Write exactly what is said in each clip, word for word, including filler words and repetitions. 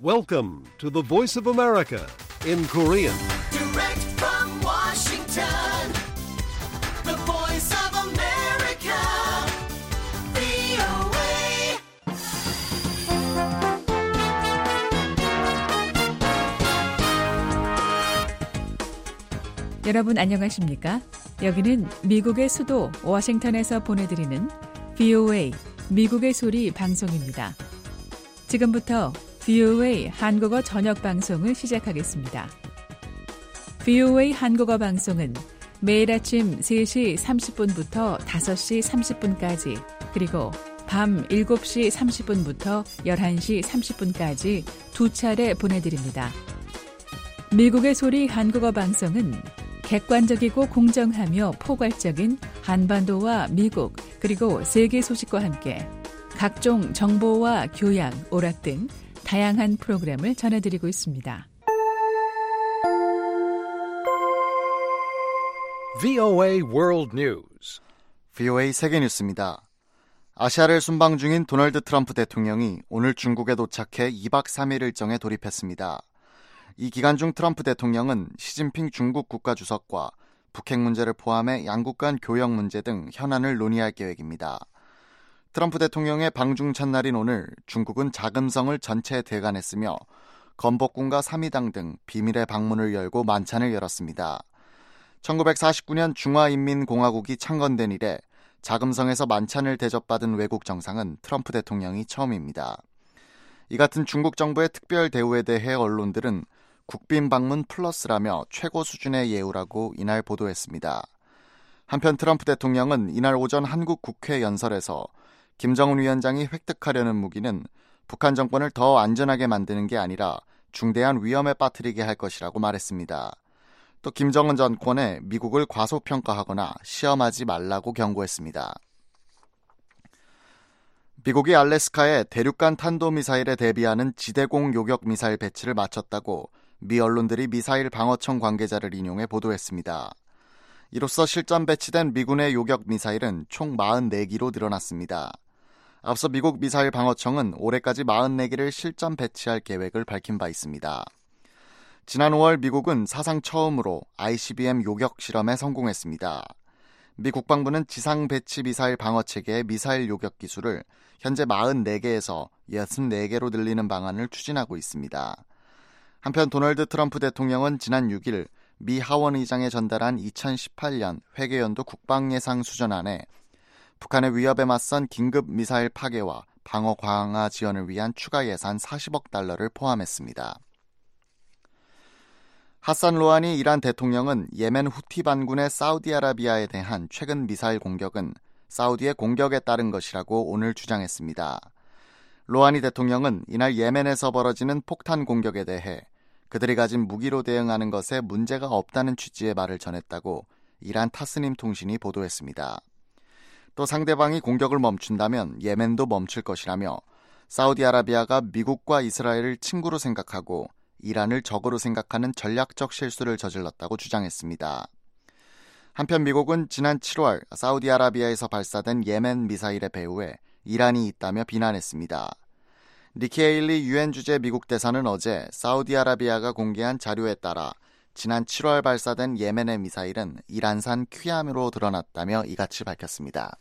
Welcome to the Voice of America in Korean. Direct from Washington, the Voice of America, 브이오에이. 여러분 안녕하십니까? 여기는 미국의 수도 워싱턴에서 보내드리는 브이오에이 미국의 소리 방송입니다. 지금부터 브이오에이 한국어 저녁 방송을 시작하겠습니다. 브이오에이 한국어 방송은 매일 아침 세 시 삼십 분부터 다섯 시 삼십 분까지 그리고 밤 일곱 시 삼십 분부터 열한 시 삼십 분까지 두 차례 보내드립니다. 미국의 소리 한국어 방송은 객관적이고 공정하며 포괄적인 한반도와 미국 그리고 세계 소식과 함께 각종 정보와 교양, 오락 등 다양한 프로그램을 전해드리고 있습니다. 브이오에이 World News. 브이오에이 세계 뉴스입니다. 아시아를 순방 중인 도널드 트럼프 대통령이 오늘 중국에 도착해 이 박 삼 일 일정에 돌입했습니다. 이 기간 중 트럼프 대통령은 시진핑 중국 국가주석과 북핵 문제를 포함해 양국 간 교역 문제 등 현안을 논의할 계획입니다. 트럼프 대통령의 방중 첫날인 오늘 중국은 자금성을 전체 대관했으며 건복군과 삼위당 등 비밀의 방문을 열고 만찬을 열었습니다. 천구백사십구 년 중화인민공화국이 창건된 이래 자금성에서 만찬을 대접받은 외국 정상은 트럼프 대통령이 처음입니다. 이 같은 중국 정부의 특별 대우에 대해 언론들은 국빈 방문 플러스라며 최고 수준의 예우라고 이날 보도했습니다. 한편 트럼프 대통령은 이날 오전 한국 국회 연설에서 김정은 위원장이 획득하려는 무기는 북한 정권을 더 안전하게 만드는 게 아니라 중대한 위험에 빠뜨리게 할 것이라고 말했습니다. 또 김정은 정권에 미국을 과소평가하거나 시험하지 말라고 경고했습니다. 미국이 알래스카에 대륙간 탄도미사일에 대비하는 지대공 요격 미사일 배치를 마쳤다고 미 언론들이 미사일 방어청 관계자를 인용해 보도했습니다. 이로써 실전 배치된 미군의 요격 미사일은 총 사십사 기로 늘어났습니다. 앞서 미국 미사일 방어청은 올해까지 사십사 기를 실전 배치할 계획을 밝힌 바 있습니다. 지난 오월 미국은 사상 처음으로 아이씨비엠 요격 실험에 성공했습니다. 미 국방부는 지상 배치 미사일 방어 체계의 미사일 요격 기술을 현재 사십사 개에서 육십사 개로 늘리는 방안을 추진하고 있습니다. 한편 도널드 트럼프 대통령은 지난 육 일 미 하원의장에 전달한 이천십팔 년 회계연도 국방예상 수정안에 북한의 위협에 맞선 긴급 미사일 파괴와 방어 강화 지원을 위한 추가 예산 사십억 달러를 포함했습니다. 하산 로하니 이란 대통령은 예멘 후티 반군의 사우디아라비아에 대한 최근 미사일 공격은 사우디의 공격에 따른 것이라고 오늘 주장했습니다. 로하니 대통령은 이날 예멘에서 벌어지는 폭탄 공격에 대해 그들이 가진 무기로 대응하는 것에 문제가 없다는 취지의 말을 전했다고 이란 타스님 통신이 보도했습니다. 또 상대방이 공격을 멈춘다면 예멘도 멈출 것이라며 사우디아라비아가 미국과 이스라엘을 친구로 생각하고 이란을 적으로 생각하는 전략적 실수를 저질렀다고 주장했습니다. 한편 미국은 지난 칠월 사우디아라비아에서 발사된 예멘 미사일의 배후에 이란이 있다며 비난했습니다. 니키 헤일리 유엔 주재 미국 대사는 어제 사우디아라비아가 공개한 자료에 따라 지난 칠월 발사된 예멘의 미사일은 이란산 퀴암으로 드러났다며 이같이 밝혔습니다.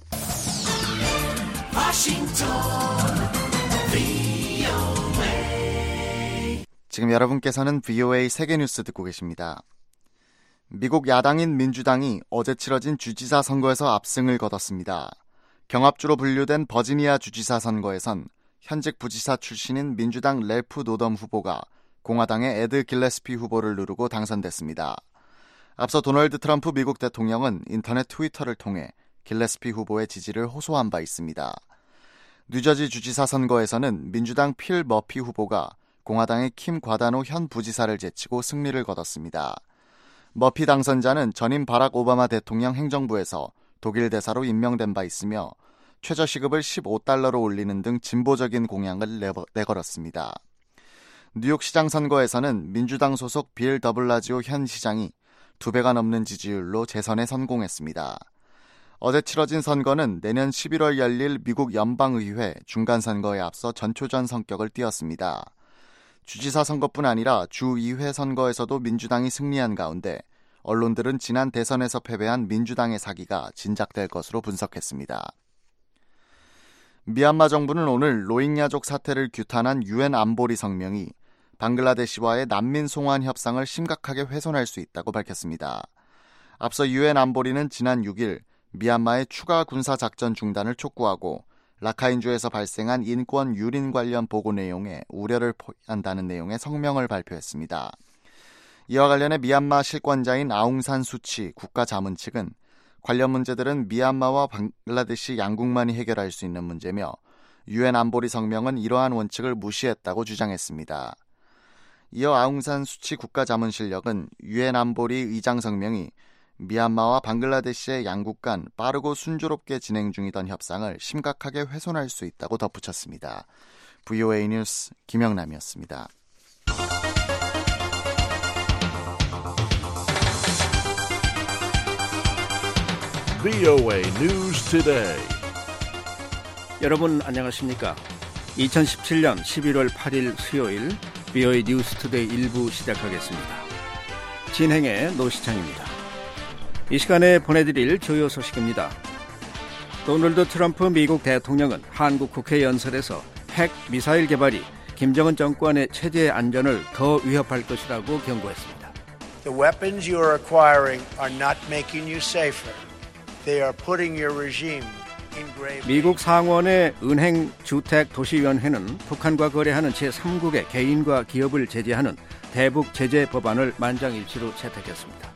지금 여러분께서는 브이오에이 세계뉴스 듣고 계십니다. 미국 야당인 민주당이 어제 치러진 주지사 선거에서 압승을 거뒀습니다. 경합주로 분류된 버지니아 주지사 선거에선 현직 부지사 출신인 민주당 랠프 노덤 후보가 공화당의 에드 길레스피 후보를 누르고 당선됐습니다. 앞서 도널드 트럼프 미국 대통령은 인터넷 트위터를 통해 길레스피 후보의 지지를 호소한 바 있습니다. 뉴저지 주지사 선거에서는 민주당 필 머피 후보가 공화당의 킴 과다노 현 부지사를 제치고 승리를 거뒀습니다. 머피 당선자는 전임 바락 오바마 대통령 행정부에서 독일 대사로 임명된 바 있으며 최저시급을 십오 달러로 올리는 등 진보적인 공약을 내걸었습니다. 뉴욕시장 선거에서는 민주당 소속 빌 더블라지오 현 시장이 두 배가 넘는 지지율로 재선에 성공했습니다. 어제 치러진 선거는 내년 십일월 열릴 미국 연방의회 중간선거에 앞서 전초전 성격을 띠었습니다. 주지사 선거뿐 아니라 주의회 선거에서도 민주당이 승리한 가운데 언론들은 지난 대선에서 패배한 민주당의 사기가 진작될 것으로 분석했습니다. 미얀마 정부는 오늘 로힝야족 사태를 규탄한 유엔 안보리 성명이 방글라데시와의 난민 송환 협상을 심각하게 훼손할 수 있다고 밝혔습니다. 앞서 유엔 안보리는 지난 육 일 미얀마의 추가 군사 작전 중단을 촉구하고 라카인주에서 발생한 인권 유린 관련 보고 내용에 우려를 표한다는 내용의 성명을 발표했습니다. 이와 관련해 미얀마 실권자인 아웅산 수치 국가자문 측은 관련 문제들은 미얀마와 방글라데시 양국만이 해결할 수 있는 문제며 유엔 안보리 성명은 이러한 원칙을 무시했다고 주장했습니다. 이어 아웅산 수치 국가자문실력은 유엔 안보리 의장 성명이 미얀마와 방글라데시의 양국 간 빠르고 순조롭게 진행 중이던 협상을 심각하게 훼손할 수 있다고 덧붙였습니다. 브이오에이 뉴스 김영남이었습니다. 브이오에이 News Today. 여러분 안녕하십니까? 이천십칠년 십일월 팔일 수요일 브이오에이 뉴스 투데이 일부 시작하겠습니다. 진행의 노시창입니다. 이 시간에 보내드릴 주요 소식입니다. 도널드 트럼프 미국 대통령은 한국 국회 연설에서 핵 미사일 개발이 김정은 정권의 체제 안전을 더 위협할 것이라고 경고했습니다. The weapons you are acquiring are not making you safer. They are putting your regime in grave. 미국 상원의 은행, 주택, 도시위원회는 북한과 거래하는 제삼국의 개인과 기업을 제재하는 대북 제재 법안을 만장일치로 채택했습니다.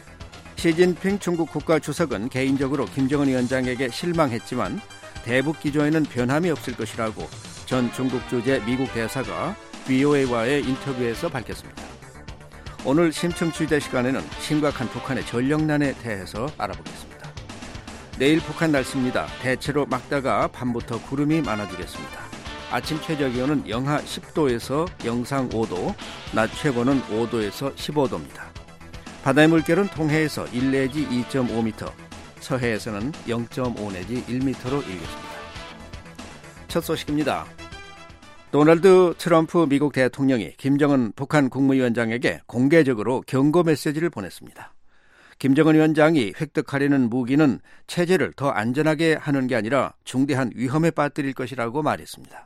시진핑 중국 국가주석은 개인적으로 김정은 위원장에게 실망했지만 대북 기조에는 변함이 없을 것이라고 전 중국 주재 미국 대사가 브이오에이와의 인터뷰에서 밝혔습니다. 오늘 심층 취재 시간에는 심각한 북한의 전력난에 대해서 알아보겠습니다. 내일 북한 날씨입니다. 대체로 맑다가 밤부터 구름이 많아지겠습니다. 아침 최저기온은 영하 십도에서 영상 오도, 낮 최고는 오도에서 십오도입니다. 바다의 물결은 동해에서 일 내지 이 점 오 미터, 서해에서는 영 점 오 내지 일 미터로 일겠습니다. 첫 소식입니다. 도널드 트럼프 미국 대통령이 김정은 북한 국무위원장에게 공개적으로 경고 메시지를 보냈습니다. 김정은 위원장이 획득하려는 무기는 체제를 더 안전하게 하는 게 아니라 중대한 위험에 빠뜨릴 것이라고 말했습니다.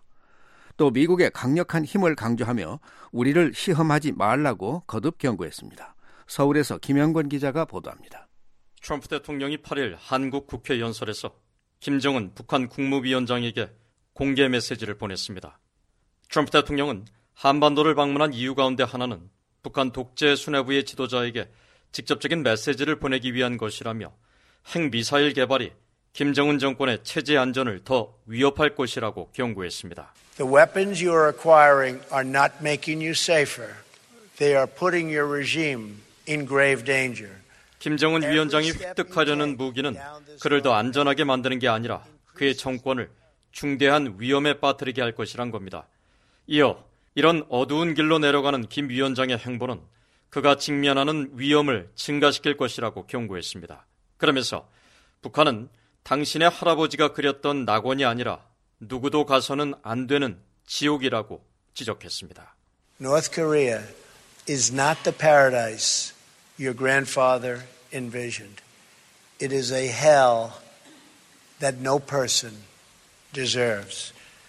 또 미국의 강력한 힘을 강조하며 우리를 시험하지 말라고 거듭 경고했습니다. 서울에서 김영권 기자가 보도합니다. 트럼프 대통령이 팔일 한국 국회 연설에서 김정은 북한 국무위원장에게 공개 메시지를 보냈습니다. 트럼프 대통령은 한반도를 방문한 이유 가운데 하나는 북한 독재 수뇌부의 지도자에게 직접적인 메시지를 보내기 위한 것이라며 핵미사일 개발이 김정은 정권의 체제 안전을 더 위협할 것이라고 경고했습니다. The weapons you are acquiring are not making you safer. They are putting your regime in grave danger. 김정은 위원장이 획득하려는 무기는 그를 더 안전하게 만드는 게 아니라 그의 정권을 중대한 위험에 빠뜨리게 할 것이란 겁니다. 이어 이런 어두운 길로 내려가는 김 위원장의 행보는 그가 직면하는 위험을 증가시킬 것이라고 경고했습니다. 그러면서 북한은 당신의 할아버지가 그렸던 낙원이 아니라 누구도 가서는 안 되는 지옥이라고 지적했습니다. North Korea is not the paradise your grandfather envisioned. It is a hell that no person deserves.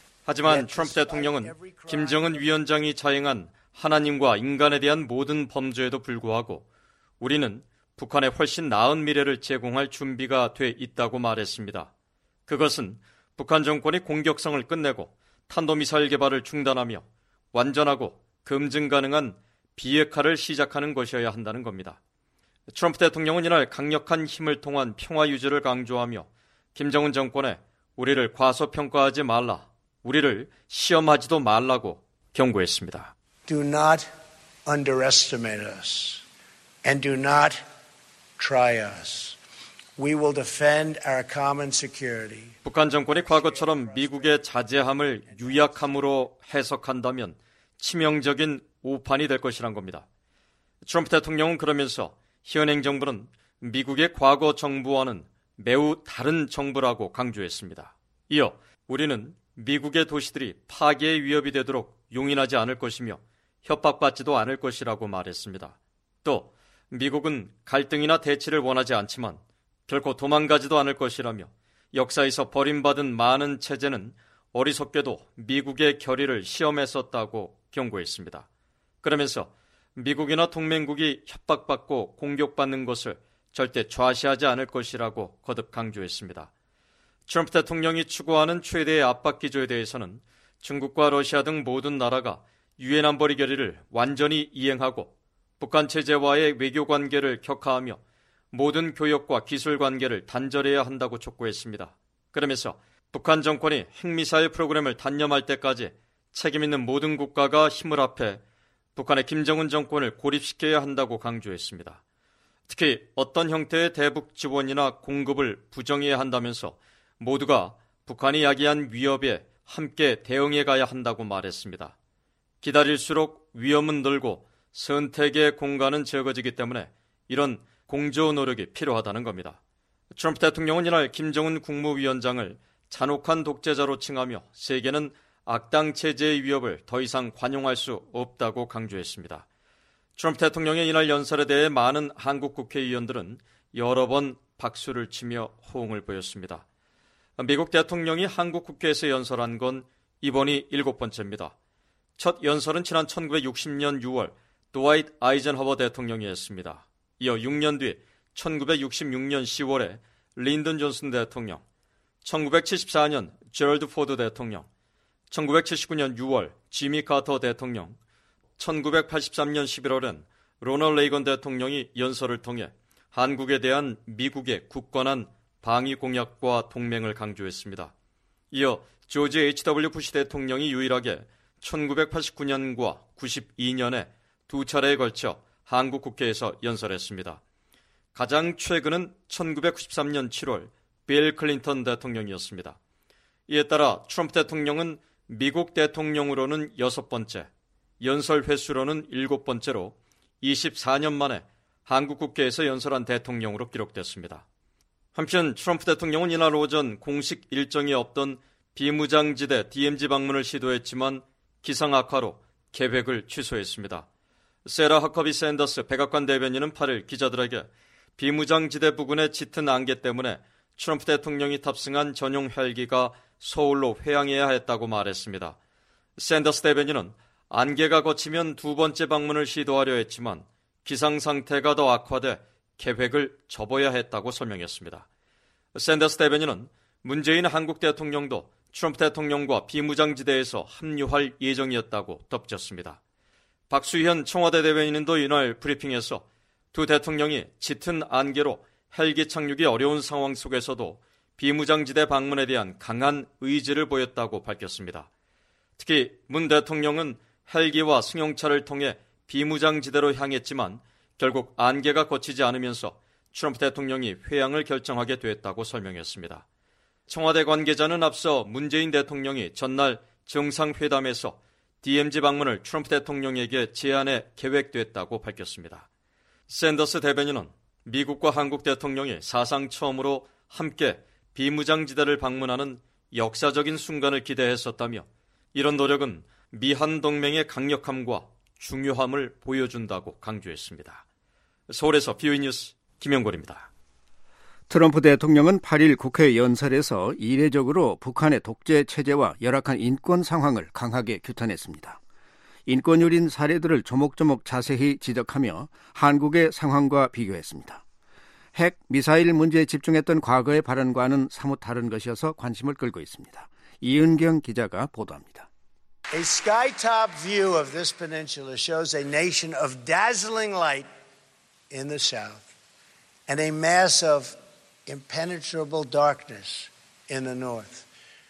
하지만 트럼프 대통령은 김정은 위원장이 자행한 하나님과 인간에 대한 모든 범죄에도 불구하고 우리는 북한에 훨씬 나은 미래를 제공할 준비가 돼 있다고 말했습니다. 그것은 북한 정권이 공격성을 끝내고 탄도미사일 개발을 중단하며 완전하고 검증 가능한 비핵화를 시작하는 것이어야 한다는 겁니다. 트럼프 대통령은 이날 강력한 힘을 통한 평화 유지를 강조하며 김정은 정권에 우리를 과소평가하지 말라, 우리를 시험하지도 말라고 경고했습니다. Do not underestimate us and do not try us. We will defend our common security. 북한 정권이 과거처럼 미국의 자제함을 유약함으로 해석한다면 치명적인 오판이 될 것이란 겁니다. 트럼프 대통령은 그러면서 현행 정부는 미국의 과거 정부와는 매우 다른 정부라고 강조했습니다. 이어 우리는 미국의 도시들이 파괴의 위협이 되도록 용인하지 않을 것이며 협박받지도 않을 것이라고 말했습니다. 또 미국은 갈등이나 대치를 원하지 않지만 결코 도망가지도 않을 것이라며 역사에서 버림받은 많은 체제는 어리석게도 미국의 결의를 시험했었다고 경고했습니다. 그러면서 미국이나 동맹국이 협박받고 공격받는 것을 절대 좌시하지 않을 것이라고 거듭 강조했습니다. 트럼프 대통령이 추구하는 최대의 압박 기조에 대해서는 중국과 러시아 등 모든 나라가 유엔 안보리 결의를 완전히 이행하고 북한 체제와의 외교 관계를 격화하며 모든 교역과 기술 관계를 단절해야 한다고 촉구했습니다. 그러면서 북한 정권이 핵미사일 프로그램을 단념할 때까지 책임있는 모든 국가가 힘을 합해 북한의 김정은 정권을 고립시켜야 한다고 강조했습니다. 특히 어떤 형태의 대북 지원이나 공급을 부정해야 한다면서 모두가 북한이 야기한 위협에 함께 대응해 가야 한다고 말했습니다. 기다릴수록 위험은 늘고 선택의 공간은 적어지기 때문에 이런 공조 노력이 필요하다는 겁니다. 트럼프 대통령은 이날 김정은 국무위원장을 잔혹한 독재자로 칭하며 세계는 악당 체제의 위협을 더 이상 관용할 수 없다고 강조했습니다. 트럼프 대통령의 이날 연설에 대해 많은 한국 국회의원들은 여러 번 박수를 치며 호응을 보였습니다. 미국 대통령이 한국 국회에서 연설한 건 이번이 일곱 번째입니다. 첫 연설은 지난 천구백육십 년 유월 드와이트 아이젠하워 대통령이 했습니다. 이어 육 년 뒤 천구백육십육 년 시월에 린든 존슨 대통령, 천구백칠십사 년 제럴드 포드 대통령, 천구백칠십구 년 유월 지미 카터 대통령, 천구백팔십삼 년 십일월엔 로널드 레이건 대통령이 연설을 통해 한국에 대한 미국의 굳건한 방위 공약과 동맹을 강조했습니다. 이어 조지 에이치 더블유 부시 대통령이 유일하게 천구백팔십구 년과 구십이 년에 두 차례에 걸쳐 한국 국회에서 연설했습니다. 가장 최근은 천구백구십삼 년 칠월 빌 클린턴 대통령이었습니다. 이에 따라 트럼프 대통령은 미국 대통령으로는 여섯 번째, 연설 횟수로는 일곱 번째로 이십사 년 만에 한국 국회에서 연설한 대통령으로 기록됐습니다. 한편 트럼프 대통령은 이날 오전 공식 일정이 없던 비무장지대 디엠지 방문을 시도했지만 기상 악화로 계획을 취소했습니다. 세라 허커비 샌더스 백악관 대변인은 팔 일 기자들에게 비무장지대 부근의 짙은 안개 때문에 트럼프 대통령이 탑승한 전용 헬기가 서울로 회항해야 했다고 말했습니다. 샌더스 대변인은 안개가 걷히면 두 번째 방문을 시도하려 했지만 기상 상태가 더 악화돼 계획을 접어야 했다고 설명했습니다. 샌더스 대변인은 문재인 한국 대통령도 트럼프 대통령과 비무장지대에서 합류할 예정이었다고 덧붙였습니다. 박수현 청와대 대변인도 이날 브리핑에서 두 대통령이 짙은 안개로 헬기 착륙이 어려운 상황 속에서도 비무장지대 방문에 대한 강한 의지를 보였다고 밝혔습니다. 특히 문 대통령은 헬기와 승용차를 통해 비무장지대로 향했지만 결국 안개가 걷히지 않으면서 트럼프 대통령이 회항을 결정하게 됐다고 설명했습니다. 청와대 관계자는 앞서 문재인 대통령이 전날 정상회담에서 디엠지 방문을 트럼프 대통령에게 제안해 계획됐다고 밝혔습니다. 샌더스 대변인은 미국과 한국 대통령이 사상 처음으로 함께 비무장지대를 방문하는 역사적인 순간을 기대했었다며 이런 노력은 미한 동맹의 강력함과 중요함을 보여준다고 강조했습니다. 서울에서 비오이 뉴스 김영골입니다. 트럼프 대통령은 팔 일 국회 연설에서 이례적으로 북한의 독재 체제와 열악한 인권 상황을 강하게 규탄했습니다. 인권유린 사례들을 조목조목 자세히 지적하며 한국의 상황과 비교했습니다. 핵, 미사일 문제에 집중했던 과거의 발언과는 사뭇 다른 것이어서 관심을 끌고 있습니다. 이은경 기자가 보도합니다. A sky-top view of this peninsula shows a nation of dazzling light in the south and a mass of impenetrable darkness in the north.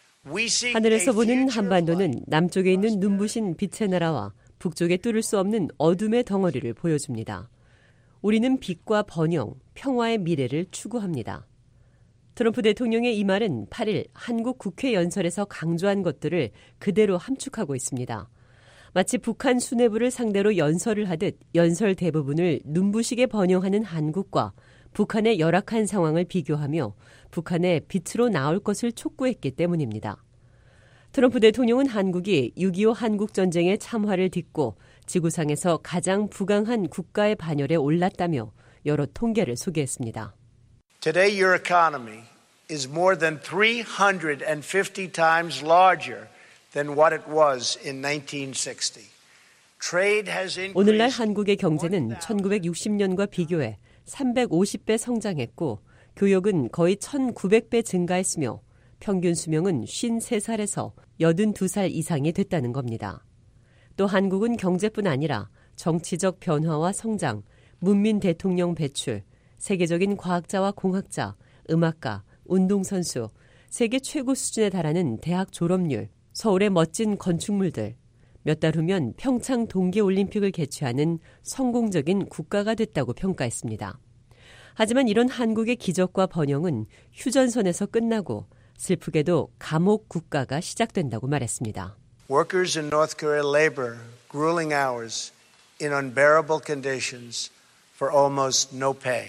하늘에서 보는 한반도는 남쪽에 있는 눈부신 빛의 나라와 북쪽에 뚫을 수 없는 어둠의 덩어리를 보여줍니다. 우리는 빛과 번영, 평화의 미래를 추구합니다. 트럼프 대통령의 이 말은 팔 일 한국 국회 연설에서 강조한 것들을 그대로 함축하고 있습니다. 마치 북한 수뇌부를 상대로 연설을 하듯 연설 대부분을 눈부시게 번영하는 한국과 북한의 열악한 상황을 비교하며 북한의 빛으로 나올 것을 촉구했기 때문입니다. 트럼프 대통령은 한국이 육이오 한국전쟁의 참화를 딛고 지구상에서 가장 부강한 국가의 반열에 올랐다며 여러 통계를 소개했습니다. Today your economy is more than three hundred fifty times larger than what it was in nineteen sixty. Trade has increased. 오늘날 한국의 경제는 천구백육십 년과 비교해 삼백오십 배 성장했고 교역은 거의 천구백 배 증가했으며 평균 수명은 오십삼 살에서 팔십이 살 이상이 됐다는 겁니다. 또 한국은 경제뿐 아니라 정치적 변화와 성장, 문민 대통령 배출, 세계적인 과학자와 공학자, 음악가, 운동선수, 세계 최고 수준에 달하는 대학 졸업률, 서울의 멋진 건축물들, 몇 달 후면 평창 동계올림픽을 개최하는 성공적인 국가가 됐다고 평가했습니다. 하지만 이런 한국의 기적과 번영은 휴전선에서 끝나고 슬프게도 감옥 국가가 시작된다고 말했습니다. Workers in North Korea labor grueling hours in unbearable conditions for almost no pay.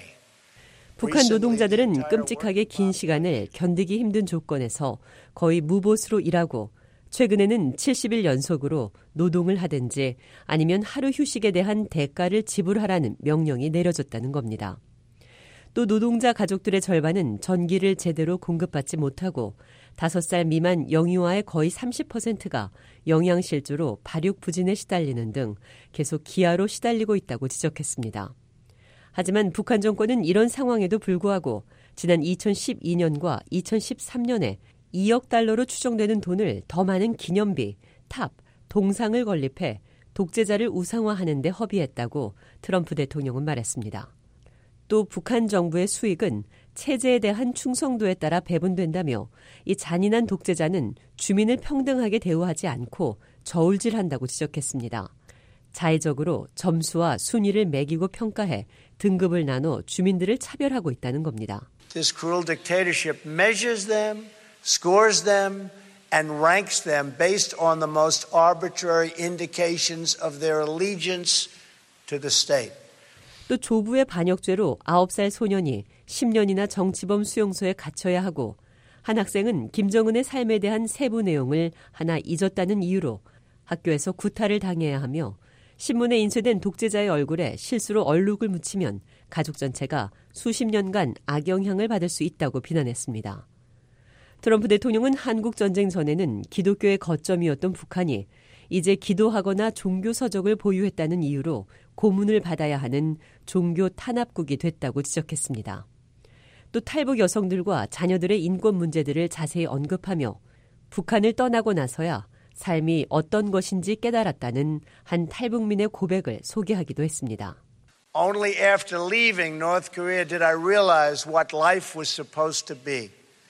북한 노동자들은 끔찍하게 긴 시간을 견디기 힘든 조건에서 거의 무보수로 일하고 최근에는 칠십 일 연속으로 노동을 하든지 아니면 하루 휴식에 대한 대가를 지불하라는 명령이 내려졌다는 겁니다. 또 노동자 가족들의 절반은 전기를 제대로 공급받지 못하고 다섯 살 미만 영유아의 거의 삼십 퍼센트가 영양실조로 발육부진에 시달리는 등 계속 기아로 시달리고 있다고 지적했습니다. 하지만 북한 정권은 이런 상황에도 불구하고 지난 이천십이 년과 이천십삼 년에 이억 달러로 추정되는 돈을 더 많은 기념비, 탑, 동상을 건립해 독재자를 우상화하는 데 허비했다고 트럼프 대통령은 말했습니다. 또 북한 정부의 수익은 체제에 대한 충성도에 따라 배분된다며 이 잔인한 독재자는 주민을 평등하게 대우하지 않고 저울질한다고 지적했습니다. 자의적으로 점수와 순위를 매기고 평가해 등급을 나눠 주민들을 차별하고 있다는 겁니다. This cruel dictatorship measures them, scores them, and ranks them based on the most arbitrary indications of their allegiance to the state. 또 조부의 반역죄로 아홉 살 소년이 십 년이나 정치범 수용소에 갇혀야 하고 한 학생은 김정은의 삶에 대한 세부 내용을 하나 잊었다는 이유로 학교에서 구타를 당해야 하며 신문에 인쇄된 독재자의 얼굴에 실수로 얼룩을 묻히면 가족 전체가 수십 년간 악영향을 받을 수 있다고 비난했습니다. 트럼프 대통령은 한국 전쟁 전에는 기독교의 거점이었던 북한이 이제 기도하거나 종교 서적을 보유했다는 이유로 고문을 받아야 하는 종교 탄압국이 됐다고 지적했습니다. 또 탈북 여성들과 자녀들의 인권 문제들을 자세히 언급하며 북한을 떠나고 나서야 삶이 어떤 것인지 깨달았다는 한 탈북민의 고백을 소개하기도 했습니다. Only after leaving North Korea did I realize what life was supposed to be.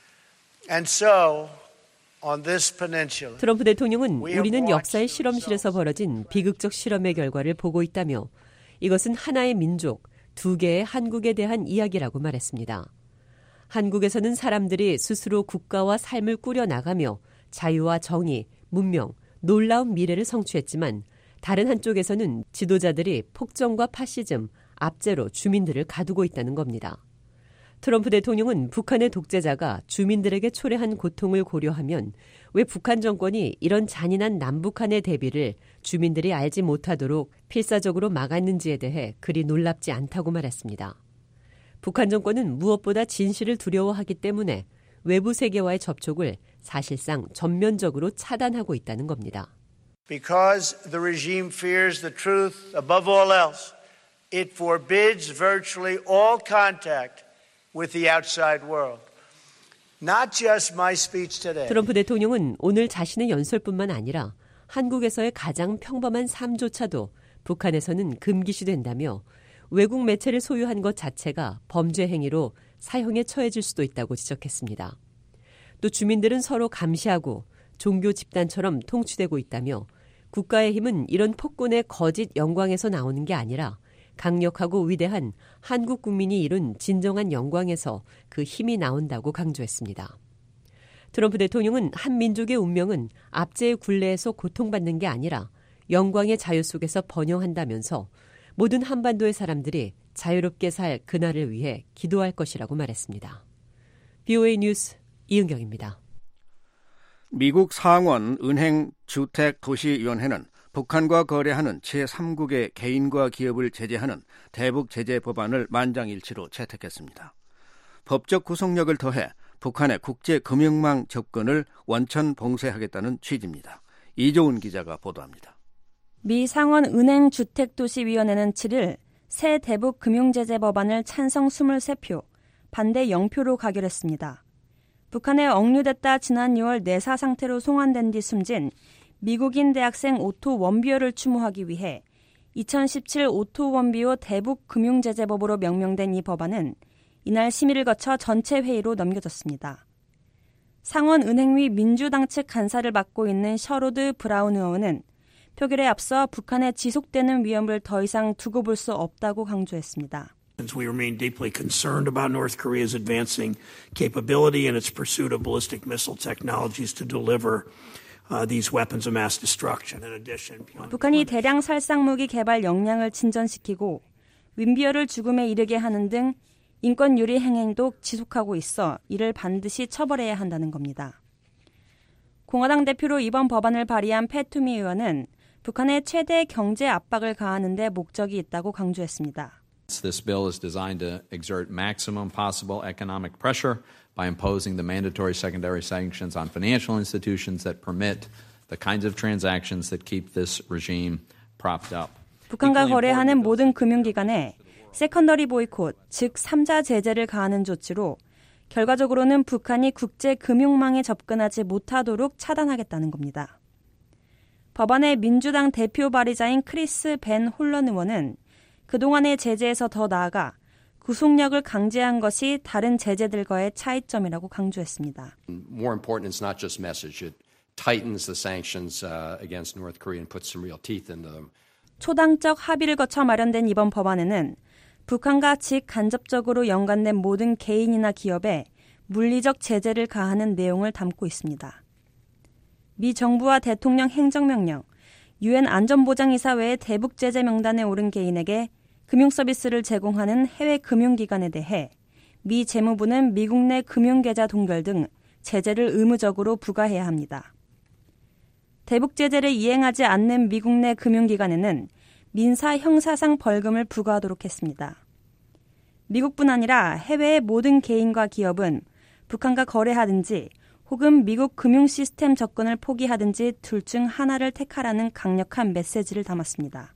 And so, on this peninsula, 트럼프 대통령은 우리는 역사의 실험실에서 벌어진 비극적 실험의 결과를 보고 있다며 이것은 하나의 민족, 두 개의 한국에 대한 이야기라고 말했습니다. 한국에서는 사람들이 스스로 국가와 삶을 꾸려나가며 자유와 정의, 문명, 놀라운 미래를 성취했지만 다른 한쪽에서는 지도자들이 폭정과 파시즘, 압제로 주민들을 가두고 있다는 겁니다. 트럼프 대통령은 북한의 독재자가 주민들에게 초래한 고통을 고려하면 왜 북한 정권이 이런 잔인한 남북한의 대비를 주민들이 알지 못하도록 필사적으로 막았는지에 대해 그리 놀랍지 않다고 말했습니다. 북한 정권은 무엇보다 진실을 두려워하기 때문에 외부 세계와의 접촉을 사실상 전면적으로 차단하고 있다는 겁니다. Because the regime fears the truth above all else, it forbids virtually all contact with the outside world. Not just my speech today. 트럼프 대통령은 오늘 자신의 연설뿐만 아니라 한국에서의 가장 평범한 삶조차도 북한에서는 금기시된다며 외국 매체를 소유한 것 자체가 범죄 행위로 사형에 처해질 수도 있다고 지적했습니다. 또 주민들은 서로 감시하고 종교 집단처럼 통치되고 있다며 국가의 힘은 이런 폭군의 거짓 영광에서 나오는 게 아니라 강력하고 위대한 한국 국민이 이룬 진정한 영광에서 그 힘이 나온다고 강조했습니다. 트럼프 대통령은 한 민족의 운명은 압제의 굴레에서 고통받는 게 아니라 영광의 자유 속에서 번영한다면서 모든 한반도의 사람들이 자유롭게 살 그날을 위해 기도할 것이라고 말했습니다. 비오에이 뉴스 이은경입니다. 미국 상원 은행 주택 도시위원회는 북한과 거래하는 제삼국의 개인과 기업을 제재하는 대북 제재 법안을 만장일치로 채택했습니다. 법적 구속력을 더해 북한의 국제 금융망 접근을 원천 봉쇄하겠다는 취지입니다. 이조은 기자가 보도합니다. 미 상원 은행 주택도시위원회는 칠 일 새 대북 금융제재 법안을 찬성 이십삼 표, 반대 영 표로 가결했습니다. 북한에 억류됐다 지난 유월 내사 상태로 송환된 뒤 숨진 미국인 대학생 오토 원비어를 추모하기 위해 이천십칠 오토 원비어 대북 금융제재법으로 명명된 이 법안은 이날 심의를 거쳐 전체 회의로 넘겨졌습니다. 상원 은행위 민주당 측 간사를 맡고 있는 셔로드 브라운 의원은 표결에 앞서 북한의 지속되는 위험을 더 이상 두고 볼 수 없다고 강조했습니다. We remain deeply concerned about North Korea's advancing capability and its pursuit of ballistic missile technologies to deliver uh, these weapons of mass destruction. In addition, 북한이 대량 살상무기 개발 역량을 진전시키고 윈비어를 죽음에 이르게 하는 등 인권 유리 행행도 지속하고 있어 이를 반드시 처벌해야 한다는 겁니다. 공화당 대표로 이번 법안을 발의한 패투미 의원은 북한의 최대 경제 압박을 가하는 데 목적이 있다고 강조했습니다. This bill is designed to exert maximum possible economic pressure by imposing the mandatory secondary sanctions on financial institutions that permit the kinds of transactions that keep this regime propped up. 북한과 거래하는 모든 금융기관에 세컨더리 보이콧, 즉 삼자 제재를 가하는 조치로 결과적으로는 북한이 국제 금융망에 접근하지 못하도록 차단하겠다는 겁니다. 법안의 민주당 대표 발의자인 크리스 벤 홀런 의원은 그동안의 제재에서 더 나아가 구속력을 강제한 것이 다른 제재들과의 차이점이라고 강조했습니다. More important, it's not just message. It tightens the sanctions uh, against North Korea and puts some real teeth into them. 초당적 합의를 거쳐 마련된 이번 법안에는 북한과 직간접적으로 연관된 모든 개인이나 기업에 물리적 제재를 가하는 내용을 담고 있습니다. 미 정부와 대통령 행정명령, 유엔 안전보장이사회의 대북 제재 명단에 오른 개인에게 금융서비스를 제공하는 해외 금융기관에 대해 미 재무부는 미국 내 금융계좌 동결 등 제재를 의무적으로 부과해야 합니다. 대북 제재를 이행하지 않는 미국 내 금융기관에는 민사 형사상 벌금을 부과하도록 했습니다. 미국뿐 아니라 해외의 모든 개인과 기업은 북한과 거래하든지 혹은 미국 금융 시스템 접근을 포기하든지 둘 중 하나를 택하라는 강력한 메시지를 담았습니다.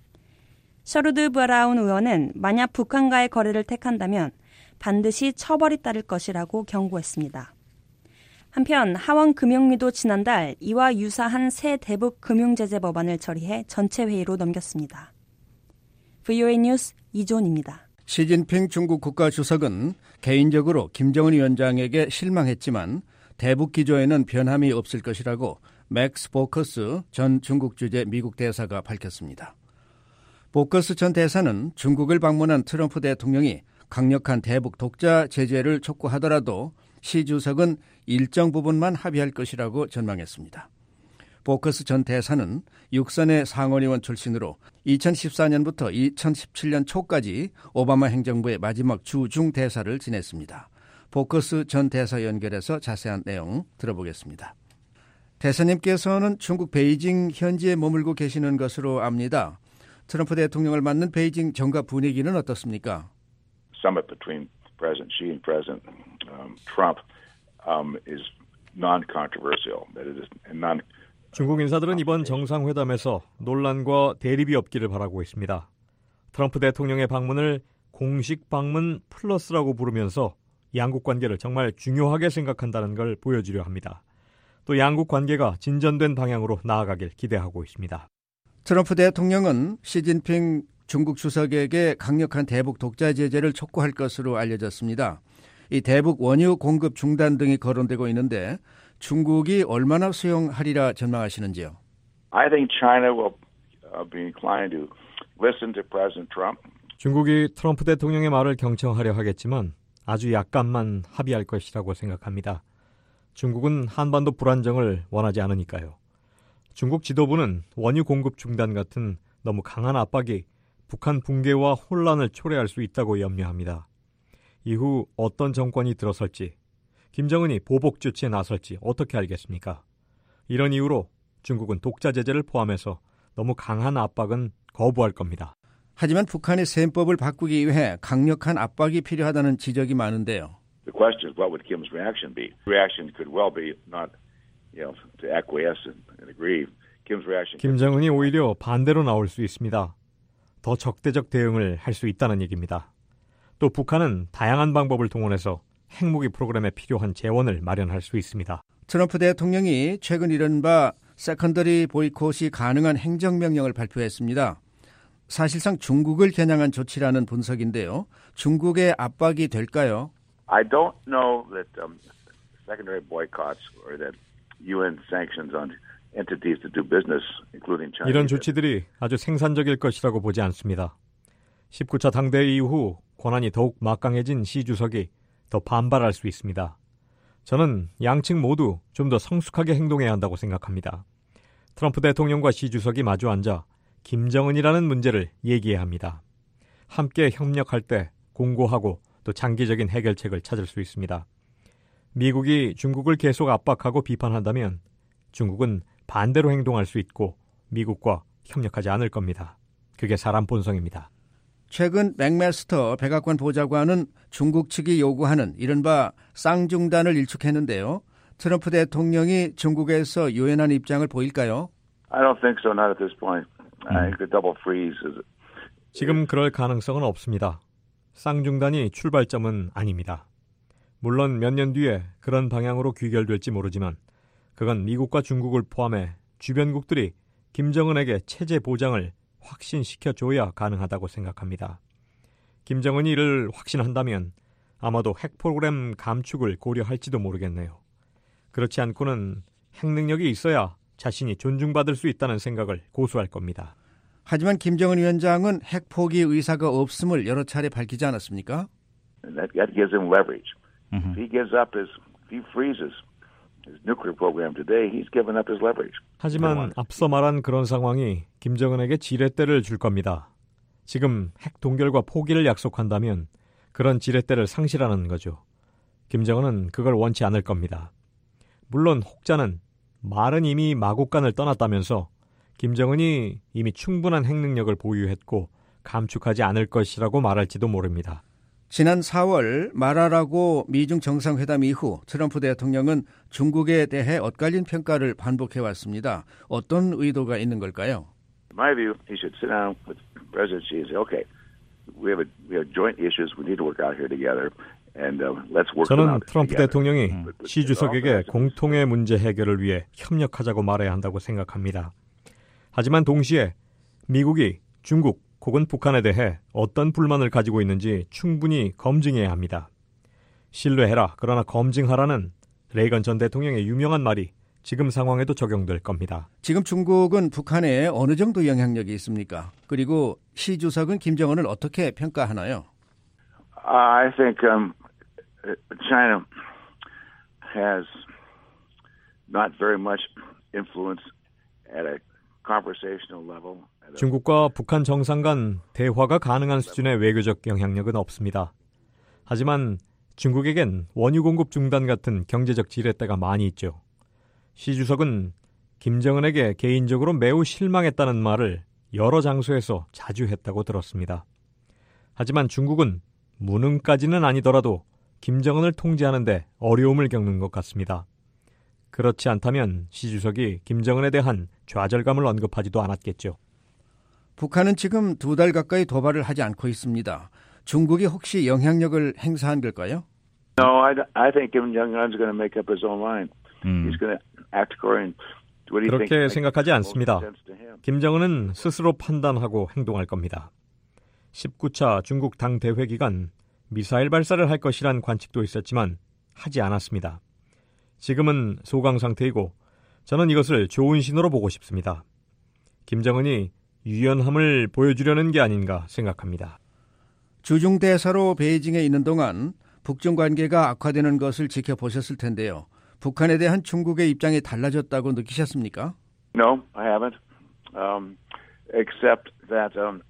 셔루드 브라운 의원은 만약 북한과의 거래를 택한다면 반드시 처벌이 따를 것이라고 경고했습니다. 한편 하원 금융위도 지난달 이와 유사한 새 대북 금융제재 법안을 처리해 전체 회의로 넘겼습니다. 브이오에이 뉴스 이존입니다. 시진핑 중국 국가주석은 개인적으로 김정은 위원장에게 실망했지만 대북 기조에는 변함이 없을 것이라고 맥스 보커스 전 중국 주재 미국 대사가 밝혔습니다. 보커스 전 대사는 중국을 방문한 트럼프 대통령이 강력한 대북 독자 제재를 촉구하더라도 시 주석은 일정 부분만 합의할 것이라고 전망했습니다. 보커스 전 대사는 육선의 상원의원 출신으로 이천십사 년부터 이천십칠 년 초까지 오바마 행정부의 마지막 주중 대사를 지냈습니다. 보커스 전 대사 연결해서 자세한 내용 들어보겠습니다. 대사님께서는 중국 베이징 현지에 머물고 계시는 것으로 압니다. 트럼프 대통령을 맞는 베이징 정가 분위기는 어떻습니까? Summit between President Xi and President um, Trump um, is non-controversial. That it is non. 중국 인사들은 이번 정상회담에서 논란과 대립이 없기를 바라고 있습니다. 트럼프 대통령의 방문을 공식 방문 플러스라고 부르면서 양국 관계를 정말 중요하게 생각한다는 걸 보여주려 합니다. 또 양국 관계가 진전된 방향으로 나아가길 기대하고 있습니다. 트럼프 대통령은 시진핑 중국 주석에게 강력한 대북 독자 제재를 촉구할 것으로 알려졌습니다. 이 대북 원유 공급 중단 등이 거론되고 있는데 중국이 얼마나 수용하리라 전망하시는지요? I think China will be inclined to listen to President Trump. 중국이 트럼프 대통령의 말을 경청하려 하겠지만 아주 약간만 합의할 것이라고 생각합니다. 중국은 한반도 불안정을 원하지 않으니까요. 중국 지도부는 원유 공급 중단 같은 너무 강한 압박이 북한 붕괴와 혼란을 초래할 수 있다고 염려합니다. 이후 어떤 정권이 들어설지 김정은이 보복 조치에 나설지 어떻게 알겠습니까? 이런 이유로 중국은 독자 제재를 포함해서 너무 강한 압박은 거부할 겁니다. 하지만 북한의 셈법을 바꾸기 위해 강력한 압박이 필요하다는 지적이 많은데요. The question is, what would Kim's reaction be? Reaction could well be not, you know, to acquiesce and, and agree. Kim's reaction. 김정은이 오히려 반대로 나올 수 있습니다. 더 적대적 대응을 할 수 있다는 얘기입니다. 또 북한은 다양한 방법을 동원해서 핵무기 프로그램에 필요한 재원을 마련할 수 있습니다. 트럼프 대통령이 최근 이른바 세컨더리 보이콧이 가능한 행정명령을 발표했습니다. 사실상 중국을 겨냥한 조치라는 분석인데요. 중국의 압박이 될까요? I don't know that um, secondary boycotts or that 유엔 sanctions on entities to do business, including China. 이런 조치들이 아주 생산적일 것이라고 보지 않습니다. 십구 차 당대회 이후 권한이 더욱 막강해진 시 주석이 더 반발할 수 있습니다. 저는 양측 모두 좀 더 성숙하게 행동해야 한다고 생각합니다. 트럼프 대통령과 시 주석이 마주 앉아 김정은이라는 문제를 얘기해야 합니다. 함께 협력할 때 공고하고 또 장기적인 해결책을 찾을 수 있습니다. 미국이 중국을 계속 압박하고 비판한다면 중국은 반대로 행동할 수 있고 미국과 협력하지 않을 겁니다. 그게 사람 본성입니다. 최근 맥메스터 백악관 보좌관은 중국 측이 요구하는 이른바 쌍중단을 일축했는데요. 트럼프 대통령이 중국에서 유연한 입장을 보일까요? I don't think so, not at this point. I think the double freeze is. 지금 그럴 가능성은 없습니다. 쌍중단이 출발점은 아닙니다. 물론 몇 년 뒤에 그런 방향으로 귀결될지 모르지만 그건 미국과 중국을 포함해 주변국들이 김정은에게 체제 보장을 확신시켜줘야 가능하다고 생각합니다. 김정은이 이를 확신한다면 아마도 핵 프로그램 감축을 고려할지도 모르겠네요. 그렇지 않고는 핵 능력이 있어야 자신이 존중받을 수 있다는 생각을 고수할 겁니다. 하지만 김정은 위원장은 핵 포기 의사가 없음을 여러 차례 밝히지 않았습니까? That, that gives him leverage. Mm-hmm. If he gives up his, if he freezes his nuclear program today, he's given up his leverage. 하지만 앞서 말한 그런 상황이 김정은에게 지렛대를 줄 겁니다. 지금 핵 동결과 포기를 약속한다면 그런 지렛대를 상실하는 거죠. 김정은은 그걸 원치 않을 겁니다. 물론 혹자는 말은 이미 마곡간을 떠났다면서 김정은이 이미 충분한 핵 능력을 보유했고 감축하지 않을 것이라고 말할지도 모릅니다. 지난 사월 말하라고 미중 정상회담 이후 트럼프 대통령은 중국에 대해 엇갈린 평가를 반복해왔습니다. 어떤 의도가 있는 걸까요? In my view, he should sit down with President Xi and say, okay, we have, a, we have joint issues we need to work out here together. And, uh, let's work them 저는 out 트럼프 together. 대통령이 시 주석에게 공통의 문제 해결을 위해 협력하자고 말해야 한다고 생각합니다. 하지만 동시에 미국이 중국 혹은 북한에 대해 어떤 불만을 가지고 있는지 충분히 검증해야 합니다. 신뢰해라, 그러나 검증하라는 레이건 전 대통령의 유명한 말이 지금 상황에도 적용될 겁니다. 지금 중국은 북한에 어느 정도 영향력이 있습니까? 그리고 시 주석은 김정은을 어떻게 평가하나요? I think um, China has not very much influence at a conversational level. 중국과 북한 정상 간 대화가 가능한 수준의 외교적 영향력은 없습니다. 하지만 중국에겐 원유 공급 중단 같은 경제적 지렛대가 많이 있죠. 시 주석은 김정은에게 개인적으로 매우 실망했다는 말을 여러 장소에서 자주 했다고 들었습니다. 하지만 중국은 무능까지는 아니더라도 김정은을 통제하는 데 어려움을 겪는 것 같습니다. 그렇지 않다면 시 주석이 김정은에 대한 좌절감을 언급하지도 않았겠죠. 북한은 지금 두 달 가까이 도발을 하지 않고 있습니다. 중국이 혹시 영향력을 행사한 걸까요? No, I, I think Kim Jong-un's going to make up his own mind. 음. He's going to act according to what he thinks. 그렇게 생각하지 않습니다. 김정은은 스스로 판단하고 행동할 겁니다. 십구 차 중국 당 대회 기간 미사일 발사를 할 것이란 관측도 있었지만 하지 않았습니다. 지금은 소강 상태이고 저는 이것을 좋은 신호로 보고 싶습니다. 김정은이 유연함을 보여주려는 게 아닌가 생각합니다. 주중 대사로 베이징에 있는 동안 북중 관계가 악화되는 것을 지켜보셨을 텐데요. 북한에 대한 중국의 입장이 달라졌다고 느끼셨습니까? No, I haven't. Um, except that um,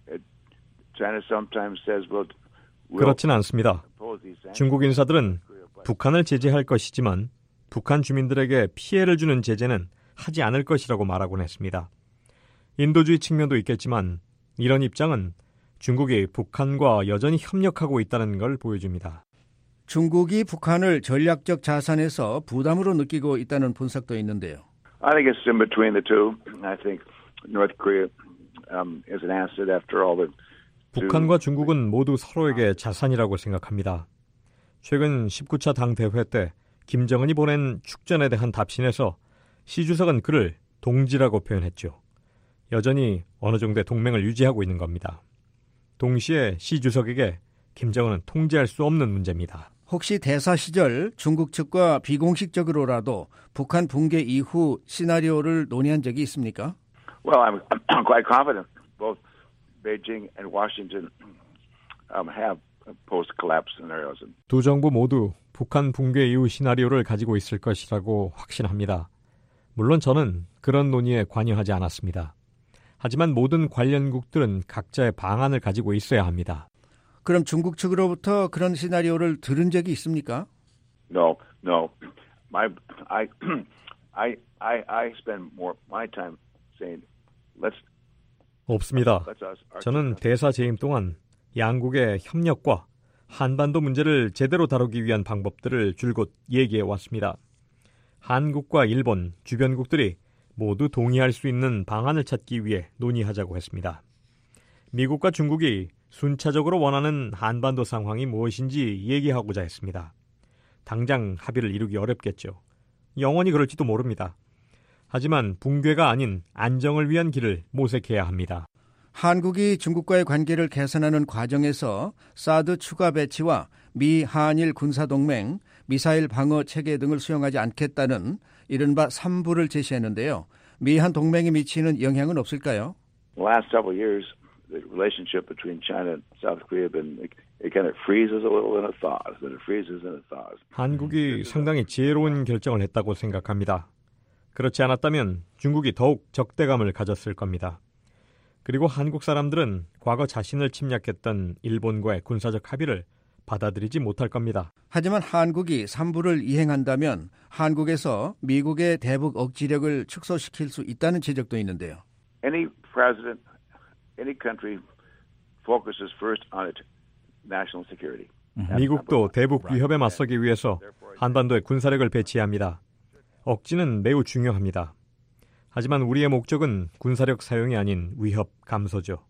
China sometimes says, well, 그렇진 않습니다. 중국 인사들은 북한을 제재할 것이지만 북한 주민들에게 피해를 주는 제재는 하지 않을 것이라고 말하곤 했습니다. 인도주의 측면도 있겠지만 이런 입장은 중국이 북한과 여전히 협력하고 있다는 걸 보여줍니다. 중국이 북한을 전략적 자산에서 부담으로 느끼고 있다는 분석도 있는데요. I think it's in between the two. I think North Korea um, is an asset after all the 북한과 중국은 모두 서로에게 자산이라고 생각합니다. 최근 십구 차 당 대회 때 김정은이 보낸 축전에 대한 답신에서 시 주석은 그를 동지라고 표현했죠. 여전히 어느 정도의 동맹을 유지하고 있는 겁니다. 동시에 시 주석에게 김정은은 통제할 수 없는 문제입니다. 혹시 대사 시절 중국 측과 비공식적으로라도 북한 붕괴 이후 시나리오를 논의한 적이 있습니까? Well, I'm, I'm quite confident both Beijing and Washington um, have post-collapse scenarios. 두 정부 모두 북한 붕괴 이후 시나리오를 가지고 있을 것이라고 확신합니다. 물론 저는 그런 논의에 관여하지 않았습니다. 하지만 모든 관련국들은 각자의 방안을 가지고 있어야 합니다. 그럼 중국 측으로부터 그런 시나리오를 들은 적이 있습니까? No, no. My, I, I, I, I spend more my time saying, let's. 없습니다. 저는 대사 재임 동안 양국의 협력과 한반도 문제를 제대로 다루기 위한 방법들을 줄곧 얘기해 왔습니다. 한국과 일본, 주변국들이 모두 동의할 수 있는 방안을 찾기 위해 논의하자고 했습니다. 미국과 중국이 순차적으로 원하는 한반도 상황이 무엇인지 얘기하고자 했습니다. 당장 합의를 이루기 어렵겠죠. 영원히 그럴지도 모릅니다. 하지만 붕괴가 아닌 안정을 위한 길을 모색해야 합니다. 한국이 중국과의 관계를 개선하는 과정에서 사드 추가 배치와 미 한일 군사동맹, 미사일 방어 체계 등을 수용하지 않겠다는 이른바 삼부를 제시했는데요. 미한 동맹이 미치는 영향은 없을까요? The last several years, the relationship between China and South Korea have been it kind of freezes a little and it thaws, then it freezes and it thaws. 한국이 상당히 지혜로운 결정을 했다고 생각합니다. 그렇지 않았다면 중국이 더욱 적대감을 가졌을 겁니다. 그리고 한국 사람들은 과거 자신을 침략했던 일본과의 군사적 합의를 받아들이지 못할 겁니다. 하지만 한국이 삼부를 이행한다면 한국에서 미국의 대북 억지력을 축소시킬 수 있다는 지적도 있는데요. Any president, any country focuses first on its national security. 미국도 대북 위협에 맞서기 위해서 한반도에 군사력을 배치합니다. 억지는 매우 중요합니다. 하지만 우리의 목적은 군사력 사용이 아닌 위협 감소죠.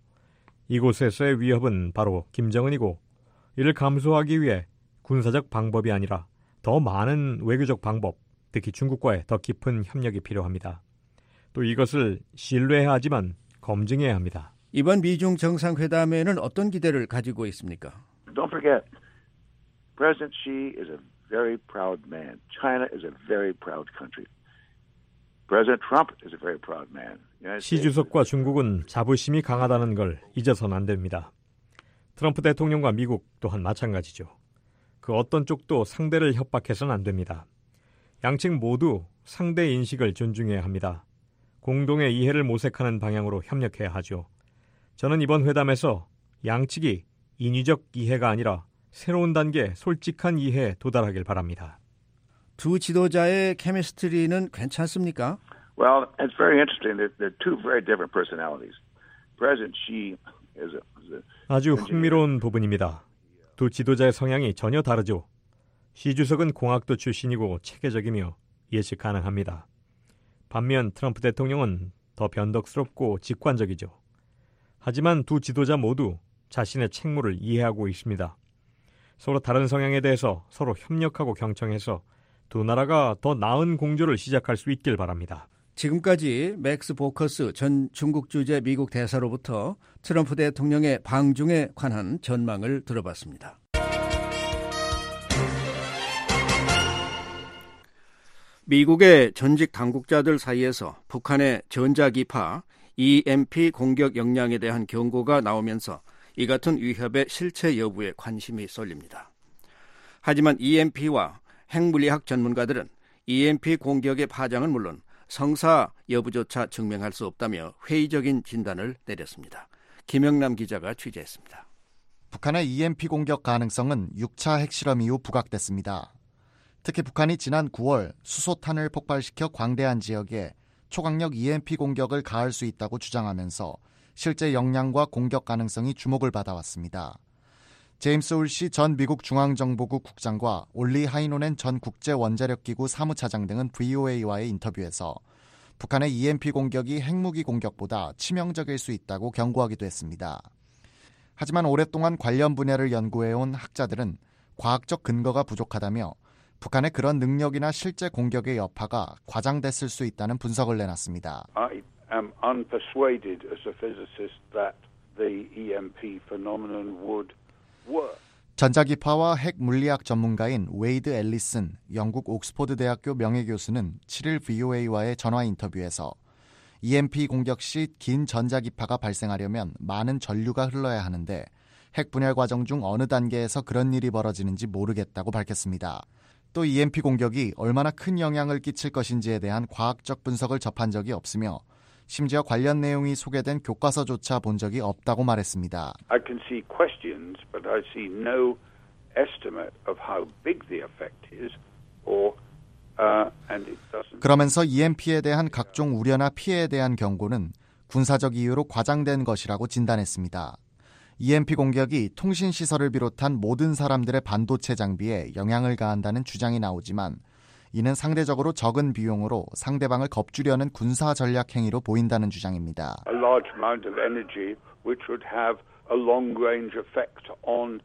이곳에서의 위협은 바로 김정은이고 이를 감소하기 위해 군사적 방법이 아니라 더 많은 외교적 방법, 특히 중국과의 더 깊은 협력이 필요합니다. 또 이것을 신뢰해야 하지만 검증해야 합니다. 이번 미중 정상회담에는 어떤 기대를 가지고 있습니까? Don't forget, President Xi is a very proud man. China is a very proud country. President Trump is a very proud man. 시 주석과 중국은 자부심이 강하다는 걸 잊어서는 안 됩니다. 트럼프 대통령과 미국 또한 마찬가지죠. 그 어떤 쪽도 상대를 협박해서는 안 됩니다. 양측 모두 상대 인식을 존중해야 합니다. 공동의 이해를 모색하는 방향으로 협력해야 하죠. 저는 이번 회담에서 양측이 인위적 이해가 아니라 새로운 단계 솔직한 이해에 도달하길 바랍니다. 두 지도자의 케미스트리는 괜찮습니까? Well, it's very interesting. They're, they're two very different personalities. President Xi is a, is a 아주 흥미로운 부분입니다. 두 지도자의 성향이 전혀 다르죠. 시 주석은 공학도 출신이고 체계적이며 예측 가능합니다. 반면 트럼프 대통령은 더 변덕스럽고 직관적이죠. 하지만 두 지도자 모두 자신의 책무를 이해하고 있습니다. 서로 다른 성향에 대해서 서로 협력하고 경청해서 두 나라가 더 나은 공조를 시작할 수 있길 바랍니다. 지금까지 맥스 보커스 전 중국 주재 미국 대사로부터 트럼프 대통령의 방중에 관한 전망을 들어봤습니다. 미국의 전직 당국자들 사이에서 북한의 전자기파 이엠피 공격 역량에 대한 경고가 나오면서 이 같은 위협의 실체 여부에 관심이 쏠립니다. 하지만 이엠피와 핵물리학 전문가들은 이엠피 공격의 파장은 물론 성사 여부조차 증명할 수 없다며 회의적인 진단을 내렸습니다. 김영남 기자가 취재했습니다. 북한의 이엠피 공격 가능성은 육 차 핵실험 이후 부각됐습니다. 특히 북한이 지난 구월 수소탄을 폭발시켜 광대한 지역에 초강력 이엠피 공격을 가할 수 있다고 주장하면서 실제 역량과 공격 가능성이 주목을 받아왔습니다. 제임스 울시 전 미국 중앙정보국 국장과 올리 하이노넨 전 국제원자력기구 사무차장 등은 브이오에이와의 인터뷰에서 북한의 이엠피 공격이 핵무기 공격보다 치명적일 수 있다고 경고하기도 했습니다. 하지만 오랫동안 관련 분야를 연구해온 학자들은 과학적 근거가 부족하다며 북한의 그런 능력이나 실제 공격의 여파가 과장됐을 수 있다는 분석을 내놨습니다. I am unpersuaded as a physicist that the 이엠피 phenomenon would work. 전자기파와 핵 물리학 전문가인 웨이드 앨리슨 영국 옥스퍼드 대학교 명예교수는 칠일 브이오에이와의 전화 인터뷰에서 이엠피 공격 시 긴 전자기파가 발생하려면 많은 전류가 흘러야 하는데 핵 분열 과정 중 어느 단계에서 그런 일이 벌어지는지 모르겠다고 밝혔습니다. 또 이엠피 공격이 얼마나 큰 영향을 끼칠 것인지에 대한 과학적 분석을 접한 적이 없으며 심지어 관련 내용이 소개된 교과서조차 본 적이 없다고 말했습니다. I can see questions, but I see no estimate of how big the effect is, or uh, and it doesn't. 그러면서 이엠피에 대한 각종 우려나 피해에 대한 경고는 군사적 이유로 과장된 것이라고 진단했습니다. 이엠피 공격이 통신시설을 비롯한 모든 사람들의 반도체 장비에 영향을 가한다는 주장이 나오지만 이는 상대적으로 적은 비용으로 상대방을 겁주려는 군사 전략 행위로 보인다는 주장입니다. A large amount of energy which would have a long-range effect on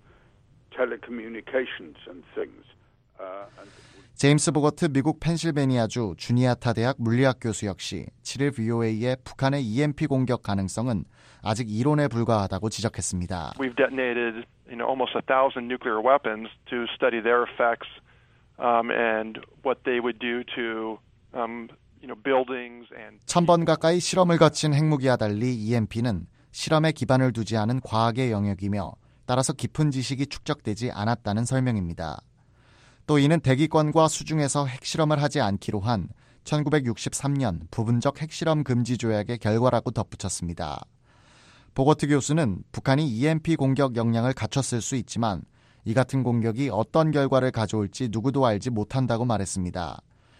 telecommunications and things. Uh, and... 제임스 보거트 미국 펜실베니아주 주니아타 대학 물리학 교수 역시 칠일 브이오에이의 북한의 이엠피 공격 가능성은 아직 이론에 불과하다고 지적했습니다. We've detonated, you know, almost a thousand nuclear weapons to study their effects. Um, and what they would do to, um, you know, buildings and. 천 번 가까이 실험을 거친 핵무기와 달리 이엠피는 실험에 기반을 두지 않은 과학의 영역이며 따라서 깊은 지식이 축적되지 않았다는 설명입니다. 또 이는 대기권과 수중에서 핵실험을 하지 않기로 한 천구백육십삼 년 부분적 핵실험 금지 조약의 결과라고 덧붙였습니다. 보거트 교수는 북한이 이엠피 공격 역량을 갖췄을 수 있지만 이 같은 공격이 어떤 결과를 가져올지 누구도 알지 못한다고 말했습니다.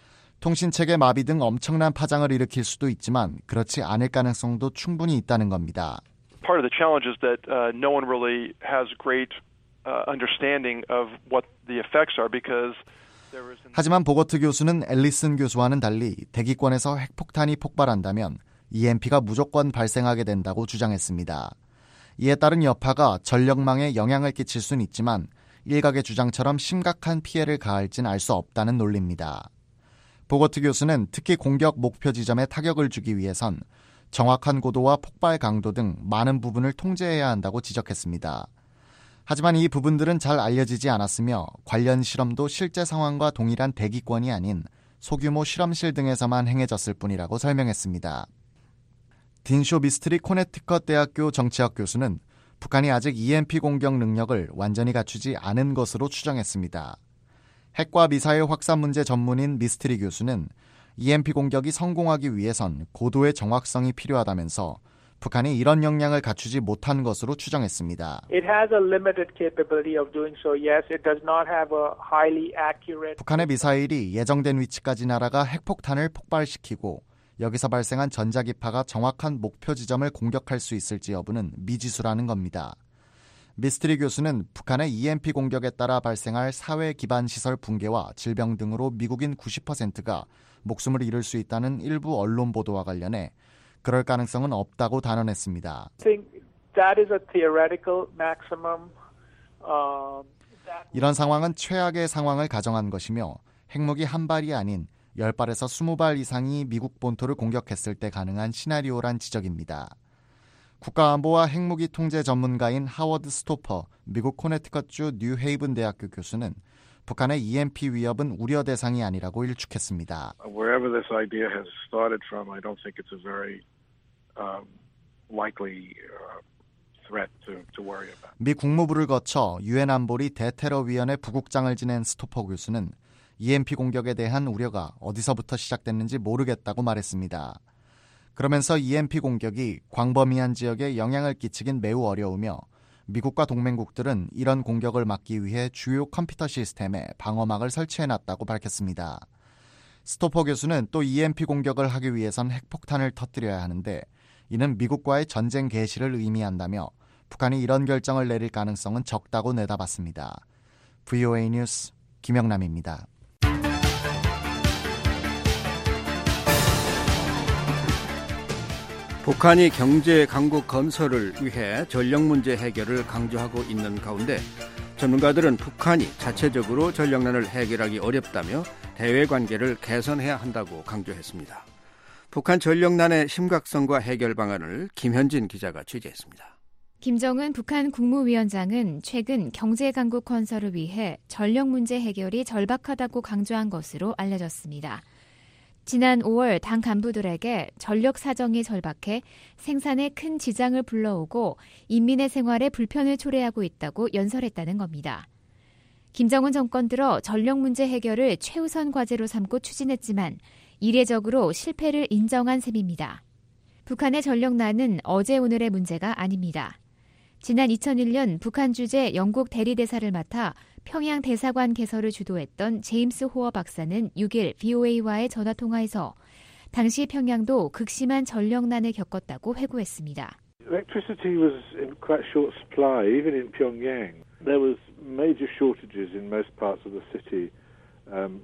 통신체계 마비 등 엄청난 파장을 일으킬 수도 있지만 그렇지 않을 가능성도 충분히 있다는 겁니다. Part of the challenge is that uh, no one really has great uh, understanding of what the effects are because there is. 하지만 보거트 교수는 앨리슨 교수와는 달리 대기권에서 핵폭탄이 폭발한다면 이엠피가 무조건 발생하게 된다고 주장했습니다. 이에 따른 여파가 전력망에 영향을 끼칠 수는 있지만 일각의 주장처럼 심각한 피해를 가할진 알 수 없다는 논리입니다. 보거트 교수는 특히 공격 목표 지점에 타격을 주기 위해선 정확한 고도와 폭발 강도 등 많은 부분을 통제해야 한다고 지적했습니다. 하지만 이 부분들은 잘 알려지지 않았으며 관련 실험도 실제 상황과 동일한 대기권이 아닌 소규모 실험실 등에서만 행해졌을 뿐이라고 설명했습니다. 딘쇼 미스트리 코네티컷 대학교 정치학 교수는 북한이 아직 이엠피 공격 능력을 완전히 갖추지 않은 것으로 추정했습니다. 핵과 미사일 확산 문제 전문인 미스트리 교수는 이엠피 공격이 성공하기 위해선 고도의 정확성이 필요하다면서 북한이 이런 역량을 갖추지 못한 것으로 추정했습니다. It has a limited capability of doing so. Yes, it does not have a highly accurate. 북한의 미사일이 예정된 위치까지 날아가 핵폭탄을 폭발시키고 여기서 발생한 전자기파가 정확한 목표 지점을 공격할 수 있을지 여부는 미지수라는 겁니다. 미스트리 교수는 북한의 이엠피 공격에 따라 발생할 사회 기반 시설 붕괴와 질병 등으로 미국인 구십 퍼센트가 목숨을 잃을 수 있다는 일부 언론 보도와 관련해 그럴 가능성은 없다고 단언했습니다. I think that is a theoretical maximum. Uh, that... 이런 상황은 최악의 상황을 가정한 것이며 핵무기 한 발이 아닌 열 발에서 스무 발 이상이 미국 본토를 공격했을 때 가능한 시나리오란 지적입니다. 국가안보와 핵무기 통제 전문가인 하워드 스토퍼 미국 코네티컷주 뉴헤이븐 대학교 교수는 북한의 이엠피 위협은 우려 대상이 아니라고 일축했습니다. Wherever this idea has started from, I don't think it's a very um, likely uh, threat to, to worry about. 미 국무부를 거쳐 유엔 안보리 대테러위원회 부국장을 지낸 스토퍼 교수는 이엠피 공격에 대한 우려가 어디서부터 시작됐는지 모르겠다고 말했습니다. 그러면서 이엠피 공격이 광범위한 지역에 영향을 끼치긴 매우 어려우며 미국과 동맹국들은 이런 공격을 막기 위해 주요 컴퓨터 시스템에 방어막을 설치해놨다고 밝혔습니다. 스토퍼 교수는 또 이엠피 공격을 하기 위해선 핵폭탄을 터뜨려야 하는데 이는 미국과의 전쟁 개시를 의미한다며 북한이 이런 결정을 내릴 가능성은 적다고 내다봤습니다. 브이오에이 뉴스 김영남입니다. 북한이 경제 강국 건설을 위해 전력 문제 해결을 강조하고 있는 가운데 전문가들은 북한이 자체적으로 전력난을 해결하기 어렵다며 대외 관계를 개선해야 한다고 강조했습니다. 북한 전력난의 심각성과 해결 방안을 김현진 기자가 취재했습니다. 김정은 북한 국무위원장은 최근 경제 강국 건설을 위해 전력 문제 해결이 절박하다고 강조한 것으로 알려졌습니다. 지난 오월 당 간부들에게 전력 사정이 절박해 생산에 큰 지장을 불러오고 인민의 생활에 불편을 초래하고 있다고 연설했다는 겁니다. 김정은 정권 들어 전력 문제 해결을 최우선 과제로 삼고 추진했지만 이례적으로 실패를 인정한 셈입니다. 북한의 전력난은 어제 오늘의 문제가 아닙니다. 지난 이천일 년 북한 주재 영국 대리대사를 맡아 평양 대사관 개설을 주도했던 제임스 호어 박사는 육 일 브이오에이와의 전화통화에서 당시 평양도 극심한 전력난을 겪었다고 회고했습니다. Electricity was in quite short supply, even in Pyongyang. There was major shortages in most parts of the city um,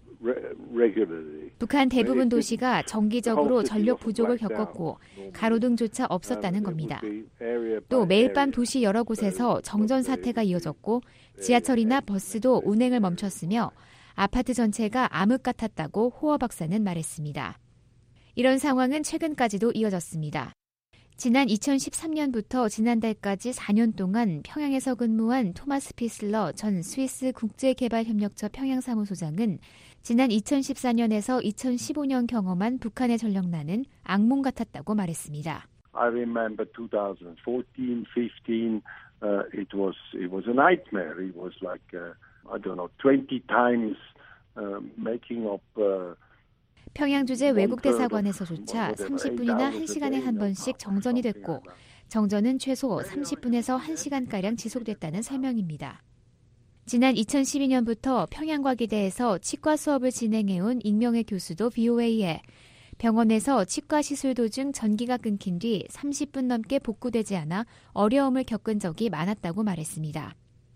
regularly. 북한 대부분 도시가 정기적으로 전력 부족을 겪었고 가로등조차 없었다는 겁니다. 또 매일 밤 도시 여러 곳에서 정전 사태가 이어졌고 지하철이나 버스도 운행을 멈췄으며 아파트 전체가 암흑 같았다고 호어 박사는 말했습니다. 이런 상황은 최근까지도 이어졌습니다. 지난 이천십삼 년부터 지난달까지 사 년 동안 평양에서 근무한 토마스 피슬러 전 스위스 국제개발협력처 평양사무소장은 지난 이천십사 년에서 이천십오 년 경험한 북한의 전력난은 악몽 같았다고 말했습니다. I remember twenty fourteen, fifteen, uh, it was it was a nightmare. It was like uh, I don't know, twenty times uh, making up. Uh, 평양 주재 외국 대사관에서조차 삼십 분이나 한 시간에 한 번씩 정전이 됐고 정전은 최소 삼십 분에서 한 시간가량 지속됐다는 설명입니다. 지난 이천십이 년부터 평양과기대에서 치과 수업을 진행해온 익명의 교수도 브이오에이에 병원에서 치과 시술 도중 전기가 끊긴 뒤 삼십 분 넘게 복구되지 않아 어려움을 겪은 적이 많았다고 말했습니다.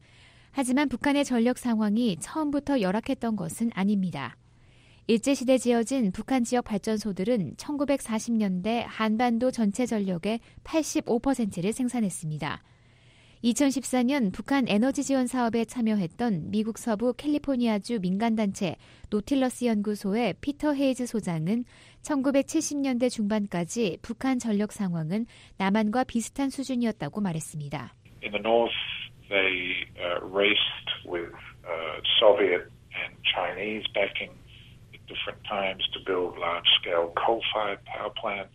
하지만 북한의 전력 상황이 처음부터 열악했던 것은 아닙니다. 일제시대 지어진 북한 지역 발전소들은 천구백사십 년대 한반도 전체 전력의 팔십오 퍼센트를 생산했습니다. 이천십사 년 북한 에너지 지원 사업에 참여했던 미국 서부 캘리포니아주 민간단체 노틸러스 연구소의 피터 헤이즈 소장은 천구백칠십 년대 중반까지 북한 전력 상황은 남한과 비슷한 수준이었다고 말했습니다. In the north, they uh, raced with uh, Soviet and Chinese backing at different times to build large-scale coal-fired power plants.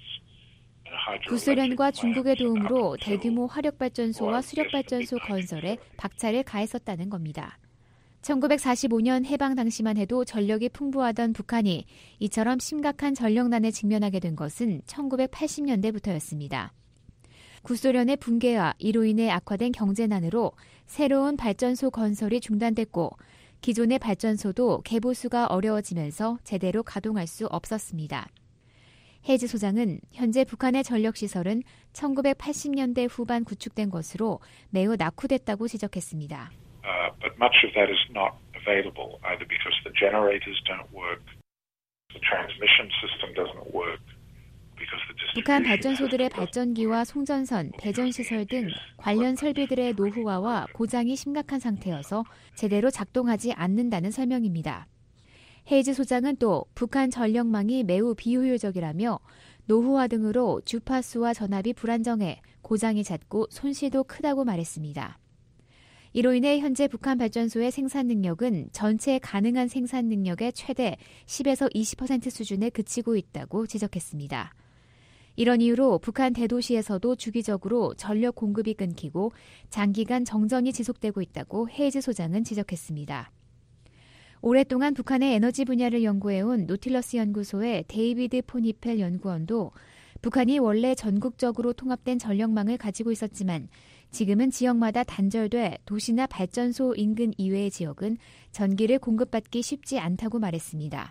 구소련과 중국의 도움으로 대규모 화력발전소와 수력발전소 건설에 박차를 가했었다는 겁니다. 천구백사십오 년 해방 당시만 해도 전력이 풍부하던 북한이 이처럼 심각한 전력난에 직면하게 된 것은 천구백팔십 년대부터였습니다. 구소련의 붕괴와 이로 인해 악화된 경제난으로 새로운 발전소 건설이 중단됐고 기존의 발전소도 개보수가 어려워지면서 제대로 가동할 수 없었습니다. 헤이즈 소장은 현재 북한의 전력시설은 천구백팔십 년대 후반 구축된 것으로 매우 낙후됐다고 지적했습니다. Uh, but much of that is not available, either because the generators don't work, the transmission system doesn't work, because the distribution 북한 발전소들의 발전기와 송전선, 배전시설 등 관련 설비들의 노후화와 고장이 심각한 상태여서 제대로 작동하지 않는다는 설명입니다. 헤이즈 소장은 또 북한 전력망이 매우 비효율적이라며 노후화 등으로 주파수와 전압이 불안정해 고장이 잦고 손실도 크다고 말했습니다. 이로 인해 현재 북한 발전소의 생산 능력은 전체 가능한 생산 능력의 최대 십에서 이십 퍼센트 수준에 그치고 있다고 지적했습니다. 이런 이유로 북한 대도시에서도 주기적으로 전력 공급이 끊기고 장기간 정전이 지속되고 있다고 헤이즈 소장은 지적했습니다. 오랫동안 북한의 에너지 분야를 연구해온 노틸러스 연구소의 데이비드 포니펠 연구원도 북한이 원래 전국적으로 통합된 전력망을 가지고 있었지만 지금은 지역마다 단절돼 도시나 발전소 인근 이외의 지역은 전기를 공급받기 쉽지 않다고 말했습니다.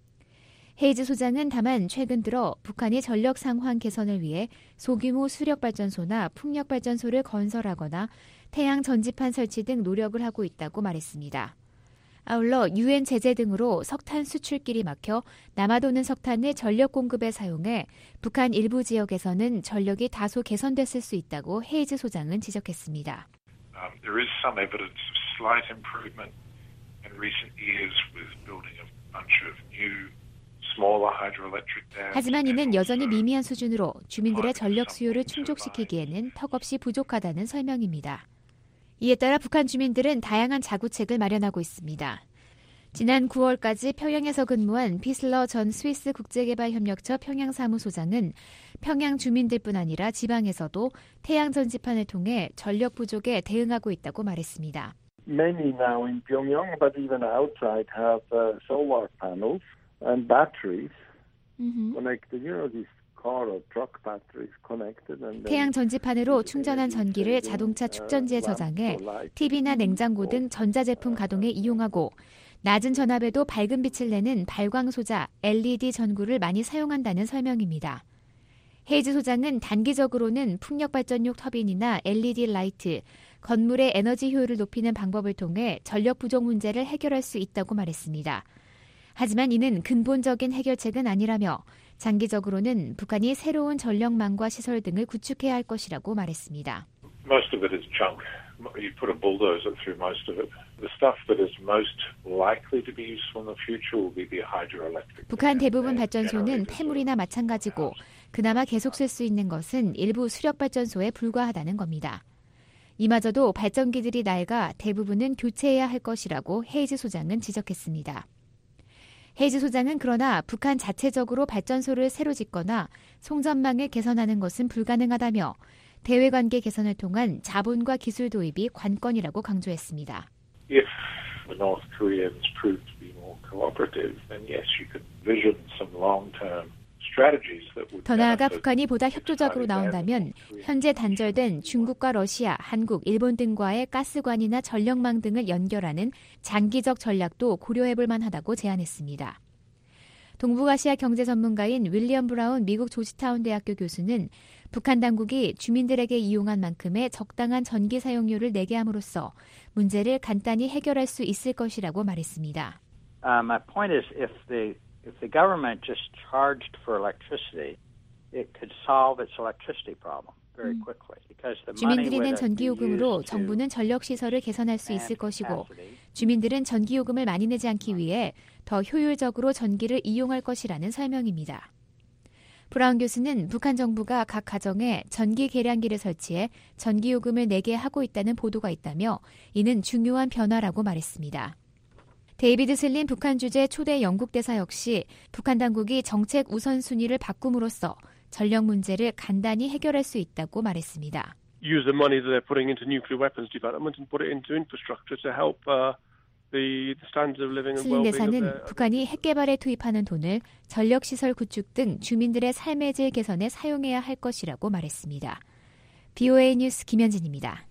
헤이즈 소장은 다만 최근 들어 북한의 전력 상황 개선을 위해 소규모 수력발전소나 풍력발전소를 건설하거나 태양 전지판 설치 등 노력을 하고 있다고 말했습니다. 아울러 유엔 제재 등으로 석탄 수출길이 막혀 남아도는 석탄을 전력 공급에 사용해 북한 일부 지역에서는 전력이 다소 개선됐을 수 있다고 헤이즈 소장은 지적했습니다. Um, there is some evidence of slight improvement in recent years with building a bunch of new smaller hydroelectric dams. 하지만 이는 여전히 미미한 수준으로 주민들의 전력 수요를 충족시키기에는 턱없이 부족하다는 설명입니다. 이에 따라 북한 주민들은 다양한 자구책을 마련하고 있습니다. 지난 구월까지 평양에서 근무한 피슬러 전 스위스 국제개발협력처 평양사무소장은 평양 주민들뿐 아니라 지방에서도 태양 전지판을 통해 전력 부족에 대응하고 있다고 말했습니다. Many now in Pyongyang, but even outside, have uh, solar panels and batteries mm-hmm. connected. You know, these car or truck batteries connected. And 태양 전지판으로 충전한 전기를 자동차 축전지에 저장해 티비나 냉장고 등 전자제품 가동에 이용하고 낮은 전압에도 밝은 빛을 내는 발광 소자 엘이디 전구를 많이 사용한다는 설명입니다. 헤이즈 소장은 단기적으로는 풍력발전용 터빈이나 엘이디 라이트, 건물의 에너지 효율을 높이는 방법을 통해 전력 부족 문제를 해결할 수 있다고 말했습니다. 하지만 이는 근본적인 해결책은 아니라며 장기적으로는 북한이 새로운 전력망과 시설 등을 구축해야 할 것이라고 말했습니다. Most of it is junk. You put a bulldozer through most of it. The stuff that is most likely to be useful in the future will be the hydroelectric. 북한 대부분 발전소는 폐물이나 마찬가지고 그나마 계속 쓸 수 있는 것은 일부 수력 발전소에 불과하다는 겁니다. 이마저도 발전기들이 낡아 대부분은 교체해야 할 것이라고 헤이즈 소장은 지적했습니다. 헤이즈 소장은 그러나 북한 자체적으로 발전소를 새로 짓거나 송전망을 개선하는 것은 불가능하다며 대외관계 개선을 통한 자본과 기술 도입이 관건이라고 강조했습니다. If the North Koreans prove to be more cooperative, then yes, you could vision some long-term strategies that would. 더 나아가 북한이 보다 협조적으로 나온다면 현재 단절된 중국과 러시아, 한국, 일본 등과의 가스관이나 전력망 등을 연결하는 장기적 전략도 고려해볼 만하다고 제안했습니다. 동북아시아 경제 전문가인 윌리엄 브라운 미국 조지타운 대학교 교수는 북한 당국이 주민들에게 이용한 만큼의 적당한 전기 사용료를 내게 함으로써 문제를 간단히 해결할 수 있을 것이라고 말했습니다. Uh, my point is if the if the government just charged for electricity, it could solve its electricity problem very quickly. 주민들이 낸 전기요금으로 정부는 전력시설을 개선할 수 있을 것이고 주민들은 전기요금을 많이 내지 않기 위해 더 효율적으로 전기를 이용할 것이라는 설명입니다. 브라운 교수는 북한 정부가 각 가정에 전기 계량기를 설치해 전기요금을 내게 하고 있다는 보도가 있다며 이는 중요한 변화라고 말했습니다. 데이비드 슬린 북한 주재 초대 영국 대사 역시 북한 당국이 정책 우선순위를 바꿈으로써 전력 문제를 간단히 해결할 수 있다고 말했습니다. Use the money that they're putting into nuclear weapons development and put it into infrastructure to help uh, the standards of living and 슬린 well-being of 대사는 their. 북한이 핵 개발에 투입하는 돈을 전력시설 구축 등 주민들의 삶의 질 개선에 사용해야 할 것이라고 말했습니다. 비오에이 뉴스 김현진입니다.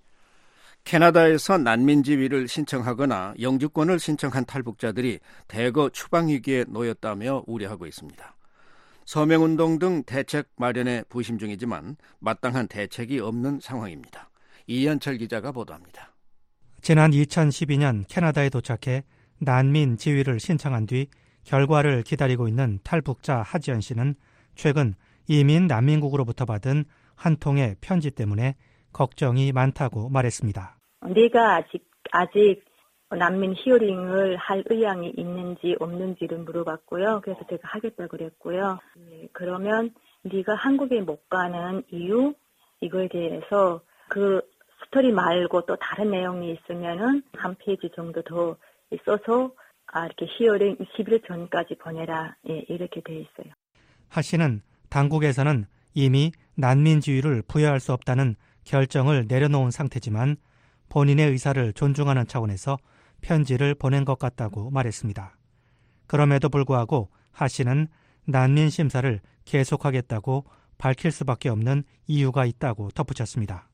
캐나다에서 난민 지위를 신청하거나 영주권을 신청한 탈북자들이 대거 추방 위기에 놓였다며 우려하고 있습니다. 서명운동 등 대책 마련에 부심 중이지만 마땅한 대책이 없는 상황입니다. 이현철 기자가 보도합니다. 지난 이천십이 년 캐나다에 도착해 난민 지위를 신청한 뒤 결과를 기다리고 있는 탈북자 하지연 씨는 최근 이민 난민국으로부터 받은 한 통의 편지 때문에 걱정이 많다고 말했습니다. 내가 아직 아직 난민 히어링을 할 의향이 있는지 없는지를 물어봤고요. 그래서 제가 하겠다고 그랬고요. 네, 그러면 네가 한국에 못 가는 이유 이거에 대해서 그 스토리 말고 또 다른 내용이 있으면은 한 페이지 정도 더 써서 아 이렇게 히어링 이십 일 전까지 보내라 예, 이렇게 돼 있어요. 하 씨는 당국에서는 이미 난민 지위를 부여할 수 없다는 결정을 내려놓은 상태지만 본인의 의사를 존중하는 차원에서 편지를 보낸 것 같다고 말했습니다. 그럼에도 불구하고 하 씨는 난민 심사를 계속하겠다고 밝힐 수밖에 없는 이유가 있다고 덧붙였습니다.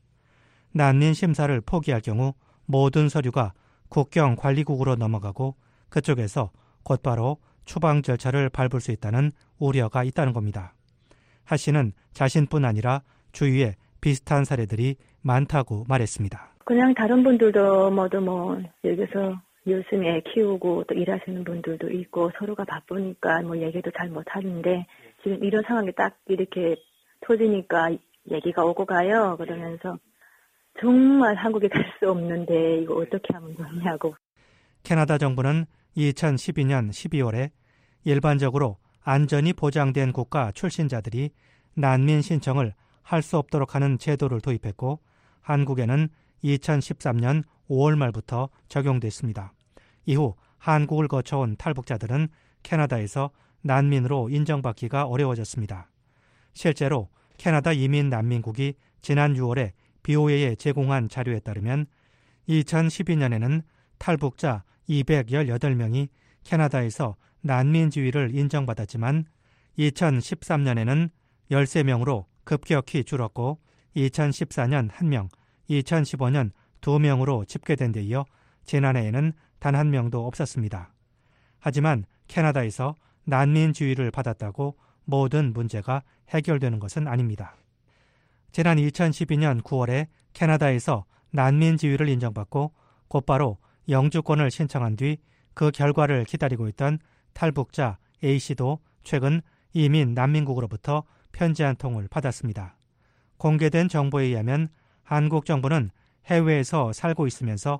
난민 심사를 포기할 경우 모든 서류가 국경관리국으로 넘어가고 그쪽에서 곧바로 추방 절차를 밟을 수 있다는 우려가 있다는 겁니다. 하 씨는 자신뿐 아니라 주위에 비슷한 사례들이 많다고 말했습니다. 그냥 다른 분들도 모두 뭐 여기서 열심히 애 키우고 또 일하시는 분들도 있고 서로가 바쁘니까 뭐 얘기도 잘 못하는데 지금 이런 상황이 딱 이렇게 터지니까 얘기가 오고 가요. 그러면서 정말 한국에 갈 수 없는데 이거 어떻게 하면 좋냐고. 캐나다 정부는 이천십이 년 십이월에 일반적으로 안전이 보장된 국가 출신자들이 난민 신청을 할 수 없도록 하는 제도를 도입했고 한국에는 이천십삼 년 오월 말부터 적용됐습니다. 이후 한국을 거쳐온 탈북자들은 캐나다에서 난민으로 인정받기가 어려워졌습니다. 실제로 캐나다 이민난민국이 지난 유월에 비오에이에 제공한 자료에 따르면 이천십이 년에는 탈북자 이백십팔 명이 캐나다에서 난민 지위를 인정받았지만 이천십삼 년에는 십삼 명으로 급격히 줄었고 이천십사 년 한 명, 이천십오 년 두 명으로 집계된 데 이어 지난해에는 단 한 명도 없었습니다. 하지만 캐나다에서 난민 지위를 받았다고 모든 문제가 해결되는 것은 아닙니다. 지난 이천십이 년 구월에 캐나다에서 난민 지위를 인정받고 곧바로 영주권을 신청한 뒤 그 결과를 기다리고 있던 탈북자 A씨도 최근 이민 난민국으로부터 편지 한 통을 받았습니다. 공개된 정보에 의하면 한국 정부는 해외에서 살고 있으면서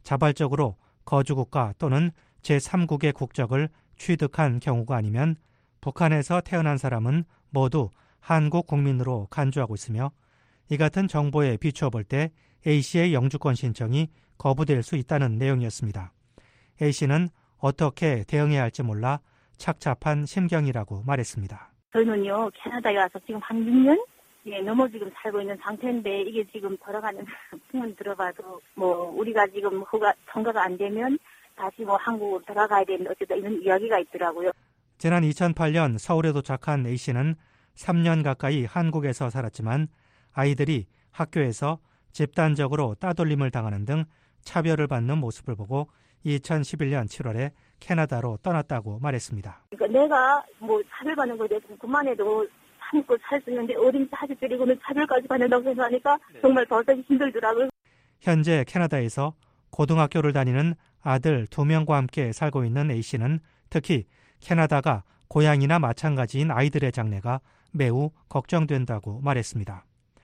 자발적으로 거주국가 또는 제삼국의 국적을 취득한 경우가 아니면 북한에서 태어난 사람은 모두 한국 국민으로 간주하고 있으며 이 같은 정보에 비추어 볼 때 A씨의 영주권 신청이 거부될 수 있다는 내용이었습니다. A씨는 어떻게 대응해야 할지 몰라 착잡한 심경이라고 말했습니다. 저희는요, 캐나다에 와서 지금 한 육 년 예, 넘어 지금 살고 있는 상태인데 이게 지금 돌아가는 풍문 들어봐도 뭐 우리가 지금 허가 통과가 안 되면 다시 뭐 한국으로 돌아가야 되는 어쨌든 이런 이야기가 있더라고요. 지난 이천팔 년 서울에 도착한 A씨는 삼 년 가까이 한국에서 살았지만 아이들이 학교에서 집단적으로 따돌림을 당하는 등 차별을 받는 모습을 보고 이천십일 년 칠월에 캐나다로 떠났다고 말했습니다. 그러니까 내가 뭐 차별받는 거에 대해서 그만해도 참고 살 수 있는데 어린 자식들이고는 차별까지 받는다고 생각하니까 정말 더 힘들더라고요. 현재 캐나다에서 고등학교를 다니는 아들 두 명과 함께 살고 있는 A씨는 특히 캐나다가 고향이나 마찬가지인 아이들의 장래가 매우 걱정된다고 말했습니다.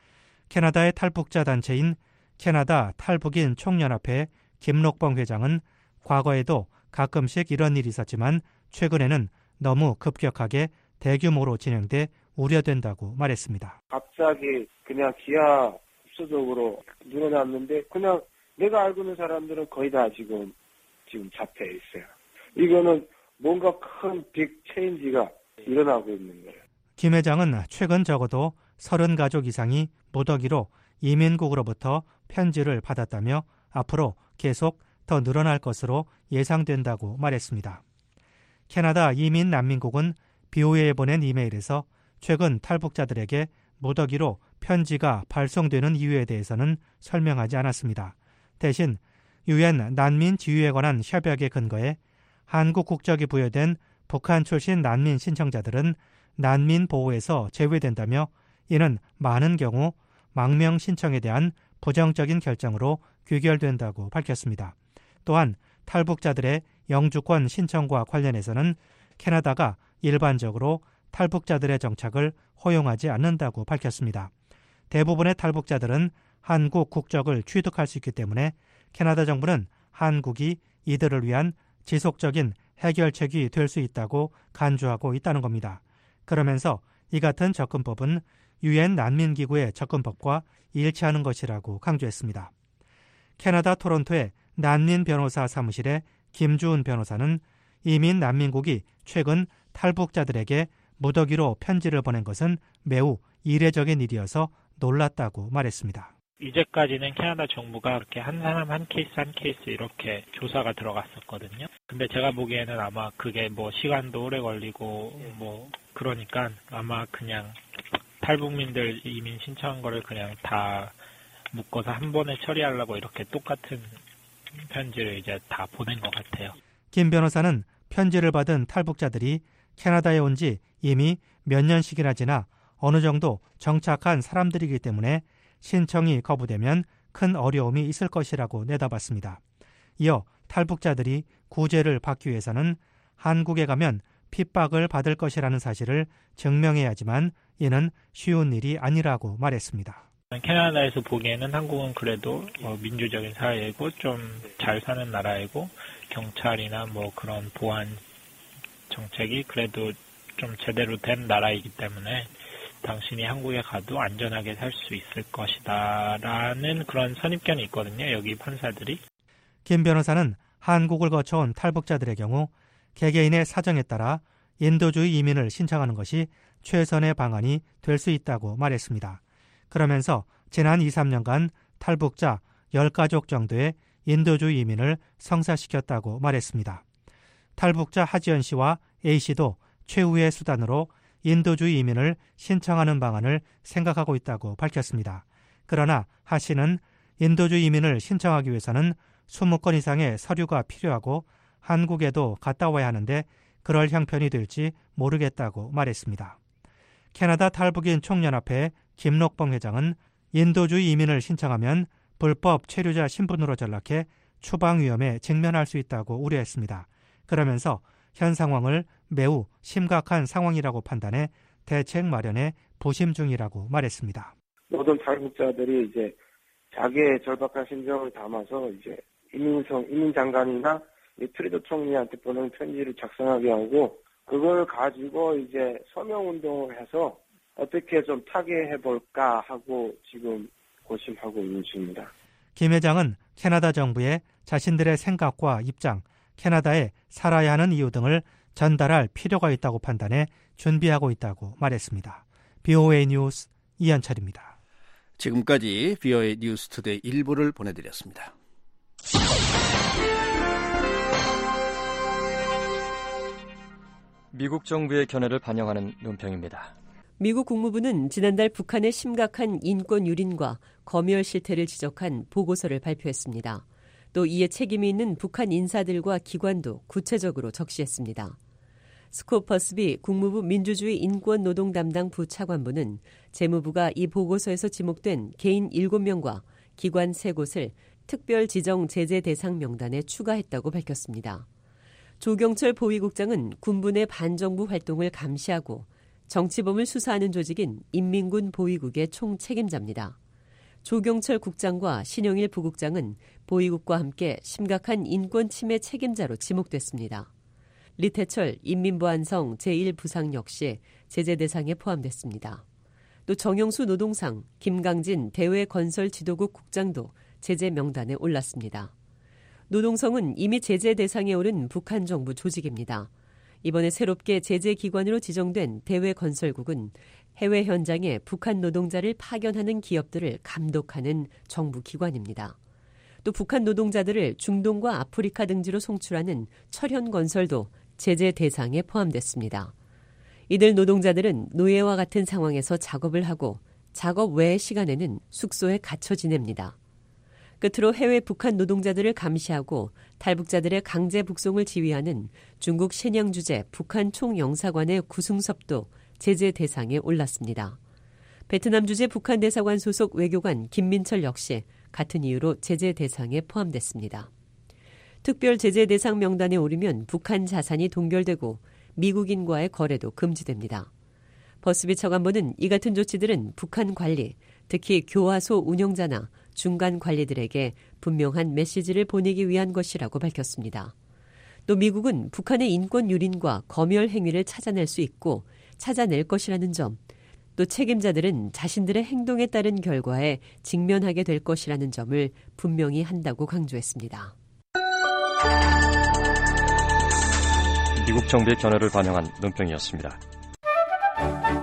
캐나다의 탈북자 단체인 캐나다 탈북인 총연합회 김록봉 회장은 과거에도 가끔씩 이런 일이 있었지만 최근에는 너무 급격하게 대규모로 진행돼 우려된다고 말했습니다. 갑자기 그냥 기하 급수적으로 늘어났는데 그냥 내가 알고 있는 사람들은 거의 다 지금 지금 잡혀 있어요. 이거는 뭔가 큰 빅 체인지가 일어나고 있는 거예요. 김 회장은 최근 적어도 서른 가족 이상이 무더기로 이민국으로부터 편지를 받았다며 앞으로 계속 더 늘어날 것으로 예상된다고 말했습니다. 캐나다 이민난민국은 비오에이에 보낸 이메일에서 최근 탈북자들에게 무더기로 편지가 발송되는 이유에 대해서는 설명하지 않았습니다. 대신 유엔 난민 지위에 관한 협약에 근거해 한국 국적이 부여된 북한 출신 난민 신청자들은 난민 보호에서 제외된다며 이는 많은 경우 망명 신청에 대한 부정적인 결정으로 귀결된다고 밝혔습니다. 또한 탈북자들의 영주권 신청과 관련해서는 캐나다가 일반적으로 탈북자들의 정착을 허용하지 않는다고 밝혔습니다. 대부분의 탈북자들은 한국 국적을 취득할 수 있기 때문에 캐나다 정부는 한국이 이들을 위한 지속적인 해결책이 될 수 있다고 간주하고 있다는 겁니다. 그러면서 이 같은 접근법은 유엔 난민기구의 접근법과 일치하는 것이라고 강조했습니다. 캐나다 토론토의 난민 변호사 사무실의 김주은 변호사는 이민 난민국이 최근 탈북자들에게 무더기로 편지를 보낸 것은 매우 이례적인 일이어서 놀랐다고 말했습니다. 이제까지는 캐나다 정부가 그렇게 한 사람 한 케이스 한 케이스 이렇게 조사가 들어갔었거든요. 근데 제가 보기에는 아마 그게 뭐 시간도 오래 걸리고 뭐 그러니까 아마 그냥 탈북민들 이민 신청한 거를 그냥 다 묶어서 한 번에 처리하려고 이렇게 똑같은 편지를 이제 다 보낸 것 같아요. 김 변호사는 편지를 받은 탈북자들이 캐나다에 온 지 이미 몇 년씩이나 지나 어느 정도 정착한 사람들이기 때문에 신청이 거부되면 큰 어려움이 있을 것이라고 내다봤습니다. 이어 탈북자들이 구제를 받기 위해서는 한국에 가면 핍박을 받을 것이라는 사실을 증명해야 하지만 이는 쉬운 일이 아니라고 말했습니다. 캐나다에서 보기에는 한국은 그래도 뭐 민주적인 사회이고 좀 잘 사는 나라이고 경찰이나 뭐 그런 보안 정책이 그래도 좀 제대로 된 나라이기 때문에 당신이 한국에 가도 안전하게 살 수 있을 것이다 라는 그런 선입견이 있거든요. 여기 판사들이. 김 변호사는 한국을 거쳐온 탈북자들의 경우 개개인의 사정에 따라 인도주의 이민을 신청하는 것이 최선의 방안이 될 수 있다고 말했습니다. 그러면서 지난 이, 삼 년간 탈북자 십 가족 정도의 인도주의 이민을 성사시켰다고 말했습니다. 탈북자 하지연 씨와 A 씨도 최후의 수단으로 인도주의 이민을 신청하는 방안을 생각하고 있다고 밝혔습니다. 그러나 하 씨는 인도주의 이민을 신청하기 위해서는 이십 건 이상의 서류가 필요하고 한국에도 갔다 와야 하는데 그럴 형편이 될지 모르겠다고 말했습니다. 캐나다 탈북인 총연합회 김록봉 회장은 인도주의 이민을 신청하면 불법 체류자 신분으로 전락해 추방 위험에 직면할 수 있다고 우려했습니다. 그러면서 현 상황을 매우 심각한 상황이라고 판단해 대책 마련에 부심 중이라고 말했습니다. 모든 탈북자들이 이제 자기의 절박한 심정을 담아서 이제 이민성 이민장관이나 트리도 총리한테 보낸 편지를 작성하게 하고 그걸 가지고 이제 서명 운동을 해서 어떻게 좀 타개해 볼까 하고 지금 고심하고 있는 중입니다. 김 회장은 캐나다 정부에 자신들의 생각과 입장, 캐나다에 살아야 하는 이유 등을 전달할 필요가 있다고 판단해 준비하고 있다고 말했습니다. 비오에이 뉴스 이현철입니다. 지금까지 비오에이 뉴스 투데이 일부를 보내드렸습니다. 미국 정부의 견해를 반영하는 논평입니다. 미국 국무부는 지난달 북한의 심각한 인권 유린과 검열 실태를 지적한 보고서를 발표했습니다. 또 이에 책임이 있는 북한 인사들과 기관도 구체적으로 적시했습니다. 스콧 퍼스비 국무부 민주주의 인권노동 담당 부차관보는 재무부가 이 보고서에서 지목된 개인 일곱 명과 기관 세 곳을 특별 지정 제재 대상 명단에 추가했다고 밝혔습니다. 조경철 보위국장은 군부 내 반정부 활동을 감시하고 정치범을 수사하는 조직인 인민군 보위국의 총책임자입니다. 조경철 국장과 신영일 부국장은 보위국과 함께 심각한 인권 침해 책임자로 지목됐습니다. 리태철 인민보안성 제일 부상 역시 제재 대상에 포함됐습니다. 또 정영수 노동상, 김강진 대외건설지도국 국장도 제재 명단에 올랐습니다. 노동성은 이미 제재 대상에 오른 북한 정부 조직입니다. 이번에 새롭게 제재 기관으로 지정된 대외건설국은 해외 현장에 북한 노동자를 파견하는 기업들을 감독하는 정부 기관입니다. 또 북한 노동자들을 중동과 아프리카 등지로 송출하는 철현건설도 제재 대상에 포함됐습니다. 이들 노동자들은 노예와 같은 상황에서 작업을 하고 작업 외의 시간에는 숙소에 갇혀 지냅니다. 끝으로 해외 북한 노동자들을 감시하고 탈북자들의 강제 북송을 지휘하는 중국 신양 주재 북한 총영사관의 구승섭도 제재 대상에 올랐습니다. 베트남 주재 북한 대사관 소속 외교관 김민철 역시 같은 이유로 제재 대상에 포함됐습니다. 특별 제재 대상 명단에 오르면 북한 자산이 동결되고 미국인과의 거래도 금지됩니다. 버스비 차관보는 이 같은 조치들은 북한 관리, 특히 교화소 운영자나 중간 관리들에게 분명한 메시지를 보내기 위한 것이라고 밝혔습니다. 또 미국은 북한의 인권 유린과 검열 행위를 찾아낼 수 있고 찾아낼 것이라는 점, 또 책임자들은 자신들의 행동에 따른 결과에 직면하게 될 것이라는 점을 분명히 한다고 강조했습니다. 미국 정부의 견해를 반영한 논평이었습니다.